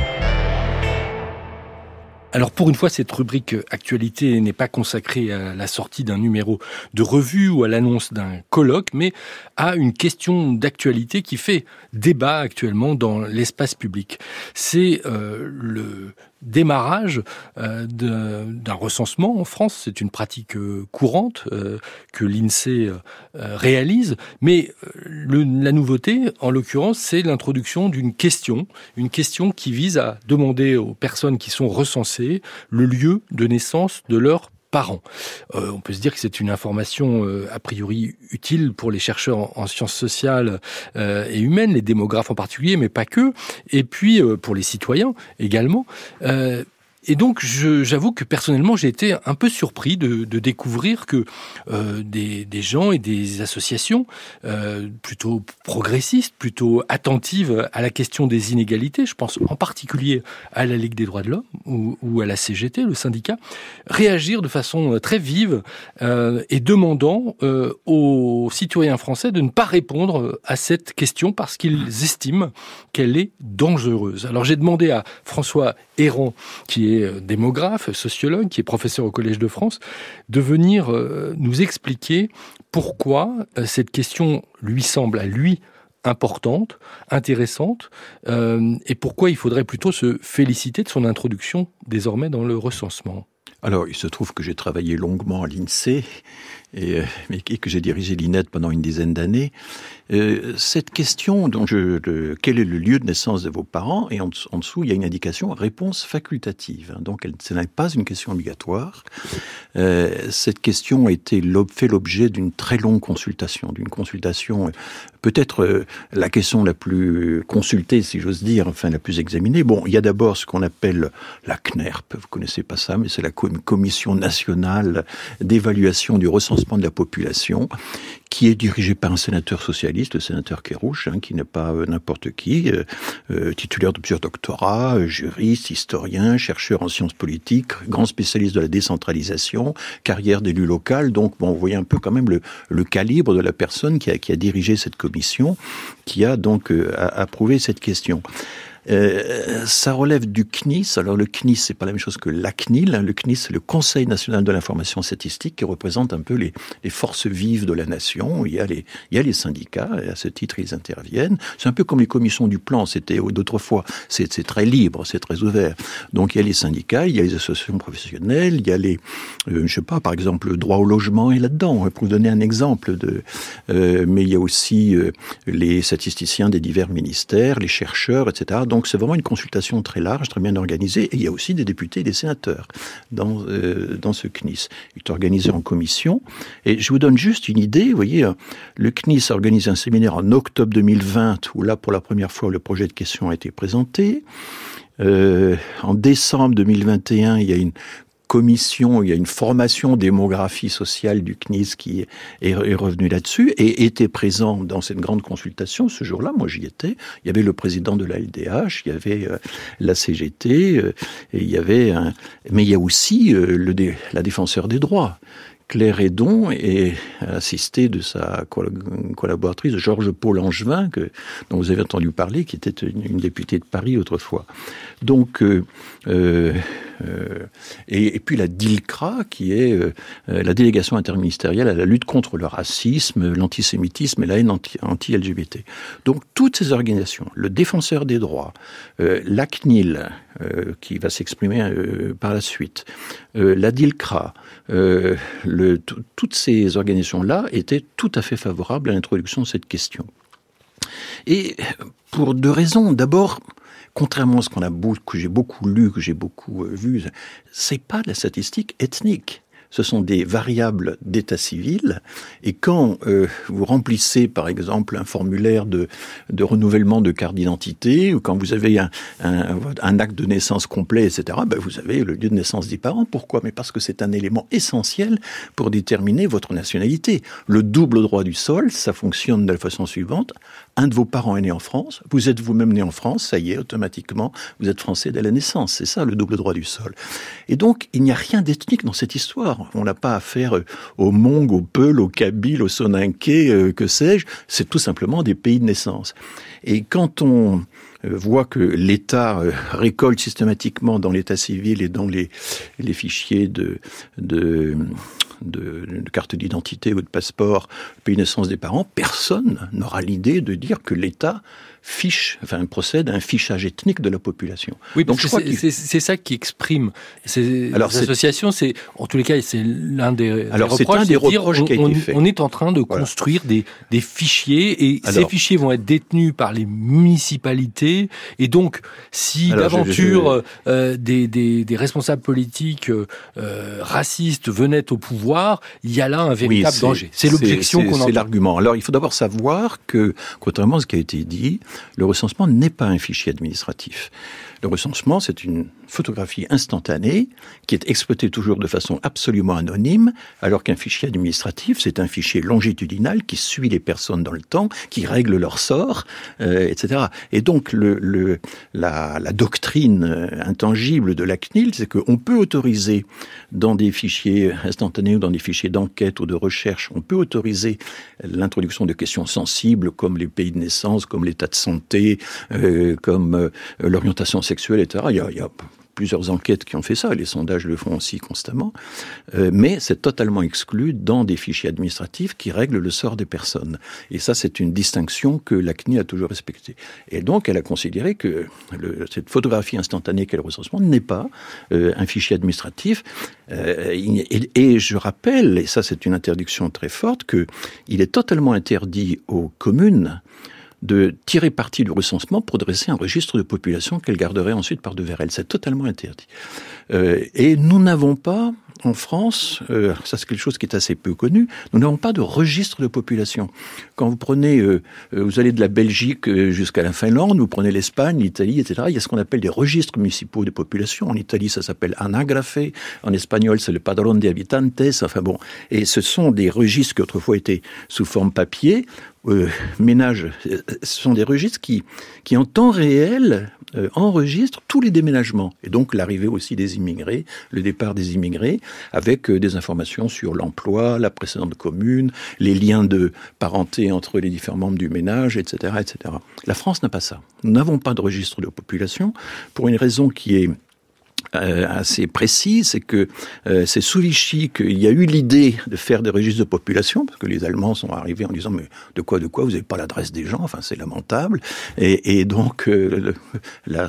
Alors pour une fois, cette rubrique actualité n'est pas consacrée à la sortie d'un numéro de revue ou à l'annonce d'un colloque, mais à une question d'actualité qui fait débat actuellement dans l'espace public. C'est euh, le démarrage euh, de, d'un recensement en France. C'est une pratique euh, courante euh, que l'INSEE euh, réalise, mais le, la nouveauté, en l'occurrence, c'est l'introduction d'une question, une question qui vise à demander aux personnes qui sont recensées le lieu de naissance de leurs parents. Euh, on peut se dire que c'est une information euh, a priori utile pour les chercheurs en, en sciences sociales euh, et humaines, les démographes en particulier, mais pas que, et puis euh, pour les citoyens également. Euh, Et donc, je, j'avoue que personnellement, j'ai été un peu surpris de, de découvrir que euh, des, des gens et des associations euh, plutôt progressistes, plutôt attentives à la question des inégalités, je pense en particulier à la Ligue des droits de l'homme ou, ou à la C G T, le syndicat, réagir de façon très vive euh, et demandant euh, aux citoyens français de ne pas répondre à cette question parce qu'ils estiment qu'elle est dangereuse. Alors, j'ai demandé à François Héran, qui est démographe, sociologue, qui est professeur au Collège de France, de venir euh, nous expliquer pourquoi euh, cette question lui semble à lui importante, intéressante, euh, et pourquoi il faudrait plutôt se féliciter de son introduction désormais dans le recensement. Alors, il se trouve que j'ai travaillé longuement à l'INSEE et, et que j'ai dirigé l'I N E D pendant une dizaine d'années. Euh, cette question, donc je, le, quel est le lieu de naissance de vos parents, et en, en dessous, il y a une indication réponse facultative. Donc, elle, ce n'est pas une question obligatoire. Euh, cette question a été fait l'objet d'une très longue consultation, d'une consultation, peut-être euh, la question la plus consultée, si j'ose dire, enfin la plus examinée. Bon, il y a d'abord ce qu'on appelle la C N E R P. Vous connaissez pas ça, mais c'est la Commission nationale d'évaluation du recensement de la population, qui est dirigée par un sénateur socialiste, le sénateur Kerrouche, hein, qui n'est pas euh, n'importe qui, euh, euh, titulaire de plusieurs doctorats, euh, juriste, historien, chercheur en sciences politiques, grand spécialiste de la décentralisation, carrière d'élu local. Donc, bon, vous voyez un peu quand même le, le calibre de la personne qui a, qui a dirigé cette commission, qui a donc euh, approuvé cette question. Euh, ça relève du C N I S. Alors le C N I S, c'est pas la même chose que l'A C N I L. Le C N I S, c'est le Conseil national de l'information statistique, qui représente un peu les, les forces vives de la nation. Il y a les, il y a les syndicats, et à ce titre, ils interviennent. C'est un peu comme les commissions du plan, c'était d'autres fois. C'est, c'est très libre, c'est très ouvert. Donc il y a les syndicats, il y a les associations professionnelles, il y a les, euh, je sais pas, par exemple, le droit au logement est là-dedans, pour vous donner un exemple de, euh, mais il y a aussi euh, les statisticiens des divers ministères, les chercheurs, et cetera. Donc c'est vraiment une consultation très large, très bien organisée. Et il y a aussi des députés et des sénateurs dans, euh, dans ce C N I S. Il est organisé en commission. Et je vous donne juste une idée. Vous voyez, le C N I S a organisé un séminaire en octobre deux mille vingt, où là, pour la première fois, le projet de question a été présenté. Euh, en décembre deux mille vingt et un, il y a une commission, il y a une formation démographie sociale du C N I S qui est, est revenu là-dessus et était présent dans cette grande consultation. Ce jour-là, moi j'y étais. Il y avait le président de la L D H, il y avait euh, la C G T, euh, et il y avait un... mais il y a aussi euh, le dé... la défenseur des droits. Claire Hédon est assistée de sa collaboratrice Georges Paul Angevin, que, dont vous avez entendu parler, qui était une, une députée de Paris autrefois. Donc, euh, euh, euh, et, et puis la DILCRA, qui est euh, la délégation interministérielle à la lutte contre le racisme, l'antisémitisme et la haine anti, anti-L G B T. Donc toutes ces organisations, le Défenseur des droits, euh, la C N I L, euh, qui va s'exprimer euh, par la suite, euh, la DILCRA, euh, le, t- toutes ces organisations-là étaient tout à fait favorables à l'introduction de cette question. Et pour deux raisons. D'abord, contrairement à ce qu'on a beau, que j'ai beaucoup lu, que j'ai beaucoup euh, vu, c'est pas de la statistique ethnique. Ce sont des variables d'état civil, et quand euh, vous remplissez, par exemple, un formulaire de, de renouvellement de carte d'identité, ou quand vous avez un, un, un acte de naissance complet, et cetera, ben vous avez le lieu de naissance des parents. Pourquoi ? Mais parce que c'est un élément essentiel pour déterminer votre nationalité. Le double droit du sol, ça fonctionne de la façon suivante. Un de vos parents est né en France, vous êtes vous-même né en France, ça y est, automatiquement, vous êtes français dès la naissance. C'est ça, le double droit du sol. Et donc, il n'y a rien d'ethnique dans cette histoire. On n'a pas affaire aux Mongs, aux Peuls, aux Kabyles, aux Soninké, euh, que sais-je. C'est tout simplement des pays de naissance. Et quand on euh, voit que l'État euh, récolte systématiquement dans l'état civil et dans les, les fichiers de... de De, de carte d'identité ou de passeport, pays de naissance des parents, personne n'aura l'idée de dire que l'État fiche, enfin procède à un fichage ethnique de la population. Oui, donc c'est, qu'il... c'est, c'est ça qui exprime ces Alors, associations. C'est, en tous les cas, c'est l'un des, Alors, des reproches, c'est un des reproches dire, qui a on, été fait. On est en train de voilà. construire des, des fichiers, et Alors, ces fichiers vont être détenus par les municipalités, et donc si Alors, d'aventure je, je... Euh, des, des, des responsables politiques euh, racistes venaient au pouvoir, il y a là un véritable oui, danger. C'est l'objection c'est, qu'on c'est entend. C'est l'argument. Alors, il faut d'abord savoir que, contrairement à ce qui a été dit, le recensement n'est pas un fichier administratif. Le recensement, c'est une photographie instantanée qui est exploitée toujours de façon absolument anonyme, alors qu'un fichier administratif, c'est un fichier longitudinal qui suit les personnes dans le temps, qui règle leur sort, euh, et cetera. Et donc, le, le, la, la doctrine intangible de la C N I L, c'est qu'on peut autoriser dans des fichiers instantanés ou dans des fichiers d'enquête ou de recherche, on peut autoriser l'introduction de questions sensibles comme les pays de naissance, comme l'état de santé, euh, comme euh, l'orientation sexuelle, et cetera. Il y a, il y a plusieurs enquêtes qui ont fait ça, les sondages le font aussi constamment, euh, mais c'est totalement exclu dans des fichiers administratifs qui règlent le sort des personnes. Et ça, c'est une distinction que la C N I L a toujours respectée. Et donc, elle a considéré que le, cette photographie instantanée qu'est le recensement n'est pas euh, un fichier administratif. Euh, et, et je rappelle, et ça c'est une interdiction très forte, qu'il est totalement interdit aux communes de tirer parti du recensement pour dresser un registre de population qu'elle garderait ensuite par devers elle. C'est totalement interdit. Euh, et nous n'avons pas, en France, euh, ça c'est quelque chose qui est assez peu connu, nous n'avons pas de registre de population. Quand vous prenez, euh, vous allez de la Belgique jusqu'à la Finlande, vous prenez l'Espagne, l'Italie, et cetera, il y a ce qu'on appelle des registres municipaux de population. En Italie, ça s'appelle anagrafe, en espagnol, c'est le padrón de habitantes, enfin bon. Et ce sont des registres qui autrefois étaient sous forme papier. Euh, ménages, ce sont des registres qui, qui en temps réel, euh, enregistrent tous les déménagements. Et donc l'arrivée aussi des immigrés, le départ des immigrés, avec euh, des informations sur l'emploi, la précédente commune, les liens de parenté entre les différents membres du ménage, et cetera, et cetera. La France n'a pas ça. Nous n'avons pas de registre de population pour une raison qui est Euh, assez précis, c'est que euh, c'est sous Vichy qu'il y a eu l'idée de faire des registres de population, parce que les Allemands sont arrivés en disant mais de quoi, de quoi, vous n'avez pas l'adresse des gens, enfin c'est lamentable, et, et donc euh, le, la,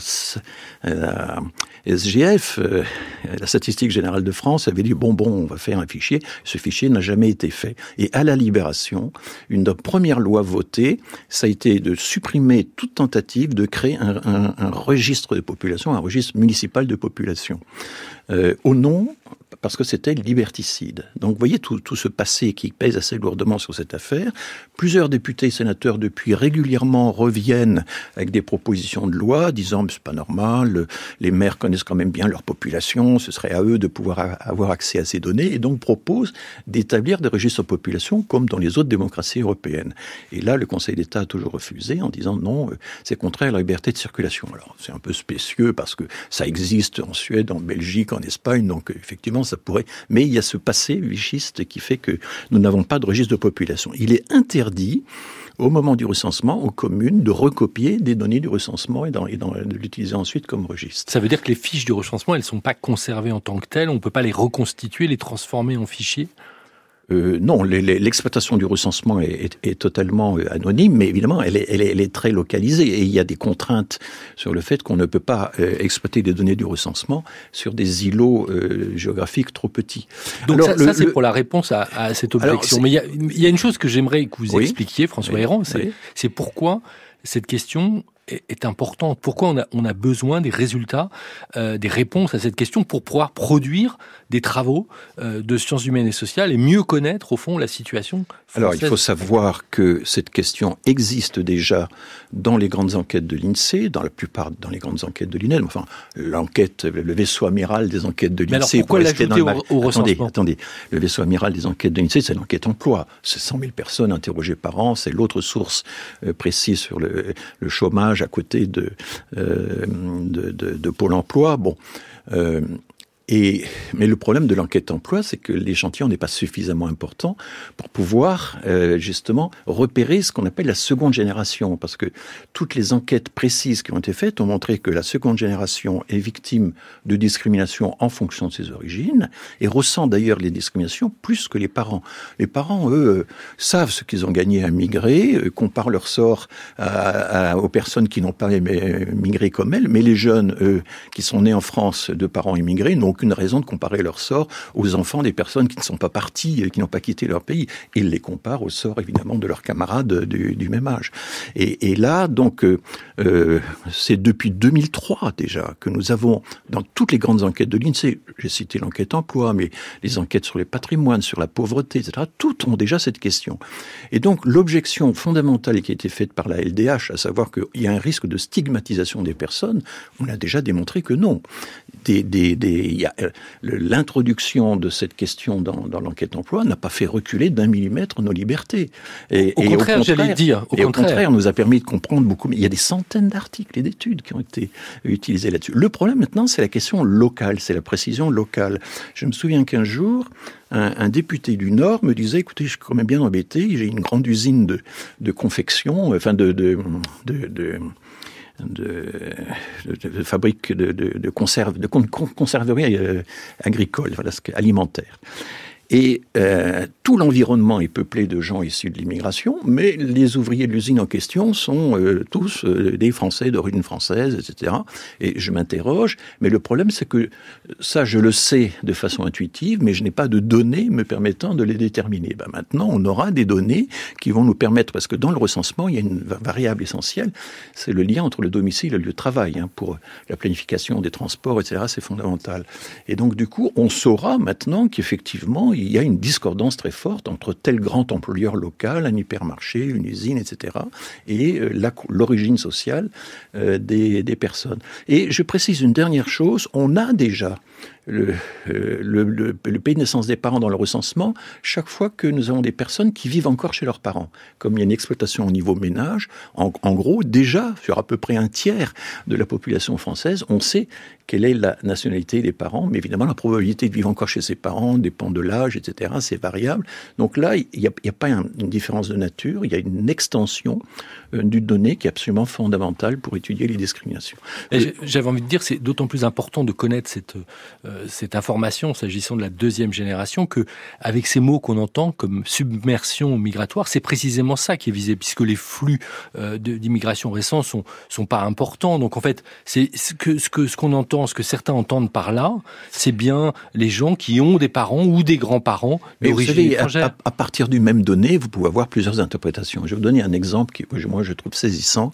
la S G F, euh, la Statistique Générale de France, avait dit bon bon, on va faire un fichier. Ce fichier n'a jamais été fait. Et à la Libération, une des premières lois votées, ça a été de supprimer toute tentative de créer un, un, un registre de population, un registre municipal de population. Euh, au nom, parce que c'était liberticide. Donc vous voyez tout, tout ce passé qui pèse assez lourdement sur cette affaire. Plusieurs députés et sénateurs depuis régulièrement reviennent avec des propositions de loi disant c'est pas normal, les maires connaissent quand même bien leur population, ce serait à eux de pouvoir avoir accès à ces données, et donc proposent d'établir des registres de population comme dans les autres démocraties européennes. Et là, le Conseil d'État a toujours refusé en disant non, c'est contraire à la liberté de circulation. Alors c'est un peu spécieux parce que ça existe en Suède, en Belgique, en Espagne, donc effectivement ans, ça pourrait... Mais il y a ce passé vichiste qui fait que nous n'avons pas de registre de population. Il est interdit, au moment du recensement, aux communes de recopier des données du recensement et, dans, et dans, de l'utiliser ensuite comme registre. Ça veut dire que les fiches du recensement, elles ne sont pas conservées en tant que telles, on ne peut pas les reconstituer, les transformer en fichiers ? Euh, non, les, les, l'exploitation du recensement est, est, est totalement euh, anonyme, mais évidemment, elle est, elle, est, elle est très localisée. Et il y a des contraintes sur le fait qu'on ne peut pas euh, exploiter des données du recensement sur des îlots euh, géographiques trop petits. Donc Alors, ça, le, ça c'est le... pour la réponse à, à cette objection. Alors, mais il y, a, il y a une chose que j'aimerais que vous oui. expliquiez, François oui. Héran, c'est, oui. c'est pourquoi cette question est, est importante. Pourquoi on a, on a besoin des résultats, euh, des réponses à cette question pour pouvoir produire des travaux euh, de sciences humaines et sociales et mieux connaître, au fond, la situation française. Alors, il faut savoir que cette question existe déjà dans les grandes enquêtes de l'INSEE, dans la plupart, dans les grandes enquêtes de l'I N E D. Enfin, l'enquête, le vaisseau amiral des enquêtes de l'INSEE. Mais alors, pourquoi l'ajouter dans le... au, au recensement ? Attendez, attendez. Le vaisseau amiral des enquêtes de l'INSEE, c'est l'enquête emploi. C'est cent mille personnes interrogées par an. C'est l'autre source euh, précise sur le, le chômage à côté de, euh, de, de, de Pôle emploi. Bon. Euh, Et, mais le problème de l'enquête emploi, c'est que l'échantillon n'est pas suffisamment important pour pouvoir euh, justement repérer ce qu'on appelle la seconde génération, parce que toutes les enquêtes précises qui ont été faites ont montré que la seconde génération est victime de discrimination en fonction de ses origines et ressent d'ailleurs les discriminations plus que les parents. Les parents, eux, euh, savent ce qu'ils ont gagné à migrer, euh, comparent leur sort à, à, aux personnes qui n'ont pas migré comme elles, mais les jeunes, eux, qui sont nés en France de parents immigrés, n'ont aucune raison de comparer leur sort aux enfants des personnes qui ne sont pas parties, qui n'ont pas quitté leur pays. Ils les comparent au sort, évidemment, de leurs camarades du, du même âge. Et, et là, donc, euh, euh, c'est depuis deux mille trois déjà que nous avons, dans toutes les grandes enquêtes de l'INSEE, j'ai cité l'enquête emploi, mais les enquêtes sur les patrimoines, sur la pauvreté, et cetera, toutes ont déjà cette question. Et donc, l'objection fondamentale qui a été faite par la L D H, à savoir qu'il y a un risque de stigmatisation des personnes, on a déjà démontré que non. Des, des, des, il y a, l'introduction de cette question dans, dans l'enquête emploi n'a pas fait reculer d'un millimètre nos libertés. Et, au, et contraire, au contraire, j'allais dire, au et contraire. au contraire, nous a permis de comprendre beaucoup. Il y a des centaines d'articles et d'études qui ont été utilisés là-dessus. Le problème maintenant, c'est la question locale, c'est la précision locale. Je me souviens qu'un jour, un, un député du Nord me disait, écoutez, je suis quand même bien embêté, j'ai une grande usine de, de confection, enfin de... de, de, de De, de, de fabrique de, de, de conserve, de con, conserverie euh, agricole, voilà, alimentaire. Et euh, tout l'environnement est peuplé de gens issus de l'immigration, mais les ouvriers de l'usine en question sont euh, tous euh, des Français d'origine française, et cetera. Et je m'interroge, mais le problème c'est que ça je le sais de façon intuitive, mais je n'ai pas de données me permettant de les déterminer. Ben maintenant on aura des données qui vont nous permettre, parce que dans le recensement il y a une variable essentielle, c'est le lien entre le domicile et le lieu de travail. Hein, pour la planification des transports, et cetera, c'est fondamental. Et donc du coup on saura maintenant qu'effectivement il y a une discordance très forte entre tel grand employeur local, un hypermarché, une usine, et cetera, et la, l'origine sociale euh, des, des personnes. Et je précise une dernière chose, on a déjà le, le, le, le pays de naissance des parents dans le recensement chaque fois que nous avons des personnes qui vivent encore chez leurs parents. Comme il y a une exploitation au niveau ménage, en, en gros, déjà, sur à peu près un tiers de la population française, on sait quelle est la nationalité des parents, mais évidemment, la probabilité de vivre encore chez ses parents dépend de l'âge, et cetera, c'est variable. Donc là, il n'y a, a pas un, une différence de nature, il y a une extension euh, du donné qui est absolument fondamentale pour étudier les discriminations. Et j'avais envie de dire, c'est d'autant plus important de connaître cette, euh, cette information s'agissant de la deuxième génération que, avec ces mots qu'on entend comme submersion migratoire, c'est précisément ça qui est visé, puisque les flux euh, de, d'immigration récents sont, sont pas importants. Donc en fait, c'est ce que, ce que, ce qu'on entend, ce que certains entendent par là, c'est bien les gens qui ont des parents ou des grands-parents d'origine étrangère. À, à partir du même donné, vous pouvez avoir plusieurs interprétations. Je vais vous donner un exemple qui, moi, je trouve saisissant.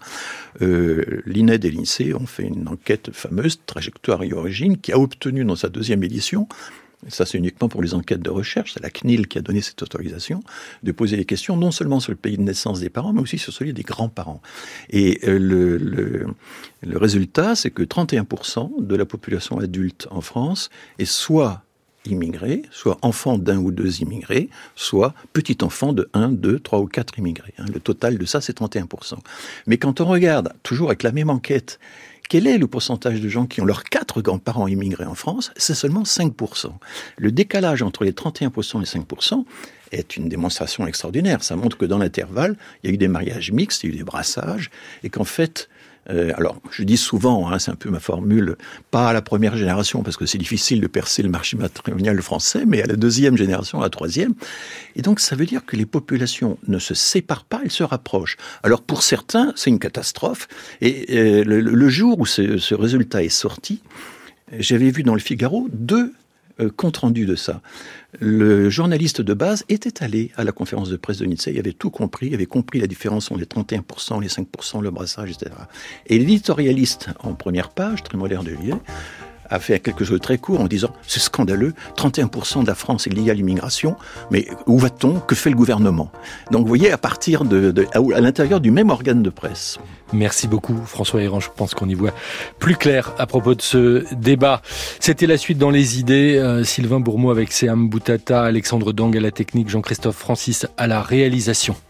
Euh, L'I N E D et l'INSEE ont fait une enquête fameuse, Trajectoire et Origine, qui a obtenu dans sa deuxième édition, ça c'est uniquement pour les enquêtes de recherche, c'est la C N I L qui a donné cette autorisation, de poser des questions non seulement sur le pays de naissance des parents, mais aussi sur celui des grands-parents. Et euh, le, le, le résultat, c'est que trente et un pour cent de la population adulte en France est soit immigrés, soit enfants d'un ou deux immigrés, soit petit-enfant de un, deux, trois ou quatre immigrés. Le total de ça, c'est trente et un pour cent. Mais quand on regarde, toujours avec la même enquête, Quel est le pourcentage de gens qui ont leurs quatre grands-parents immigrés en France? C'est seulement cinq pour cent. Le décalage entre les trente et un pour cent et cinq pour cent est une démonstration extraordinaire. Ça montre que dans l'intervalle, il y a eu des mariages mixtes, il y a eu des brassages, et qu'en fait, euh, alors je dis souvent, hein, c'est un peu ma formule, pas à la première génération, parce que c'est difficile de percer le marché matrimonial français, mais à la deuxième génération, à la troisième. Et donc ça veut dire que les populations ne se séparent pas, elles se rapprochent. Alors pour certains, c'est une catastrophe, et euh, le, le jour où ce, ce résultat est sorti, j'avais vu dans le Figaro deux euh, comptes rendus de ça. Le journaliste de base était allé à la conférence de presse de Nice. Il avait tout compris, il avait compris la différence entre les trente et un pour cent, les cinq pour cent, le brassage, et cetera. Et l'éditorialiste, en première page, Trémolaire de Lier, a fait quelque chose de très court en disant « C'est scandaleux, trente et un pour cent de la France est liée à l'immigration, mais où va-t-on? Que fait le gouvernement ?» Donc vous voyez, à partir de, de à, à l'intérieur du même organe de presse. Merci beaucoup François Héran, je pense qu'on y voit plus clair à propos de ce débat. C'était la suite dans les idées, euh, Sylvain Bourmeau avec Séam Boutata, Alexandre Dang à la technique, Jean-Christophe Francis à la réalisation.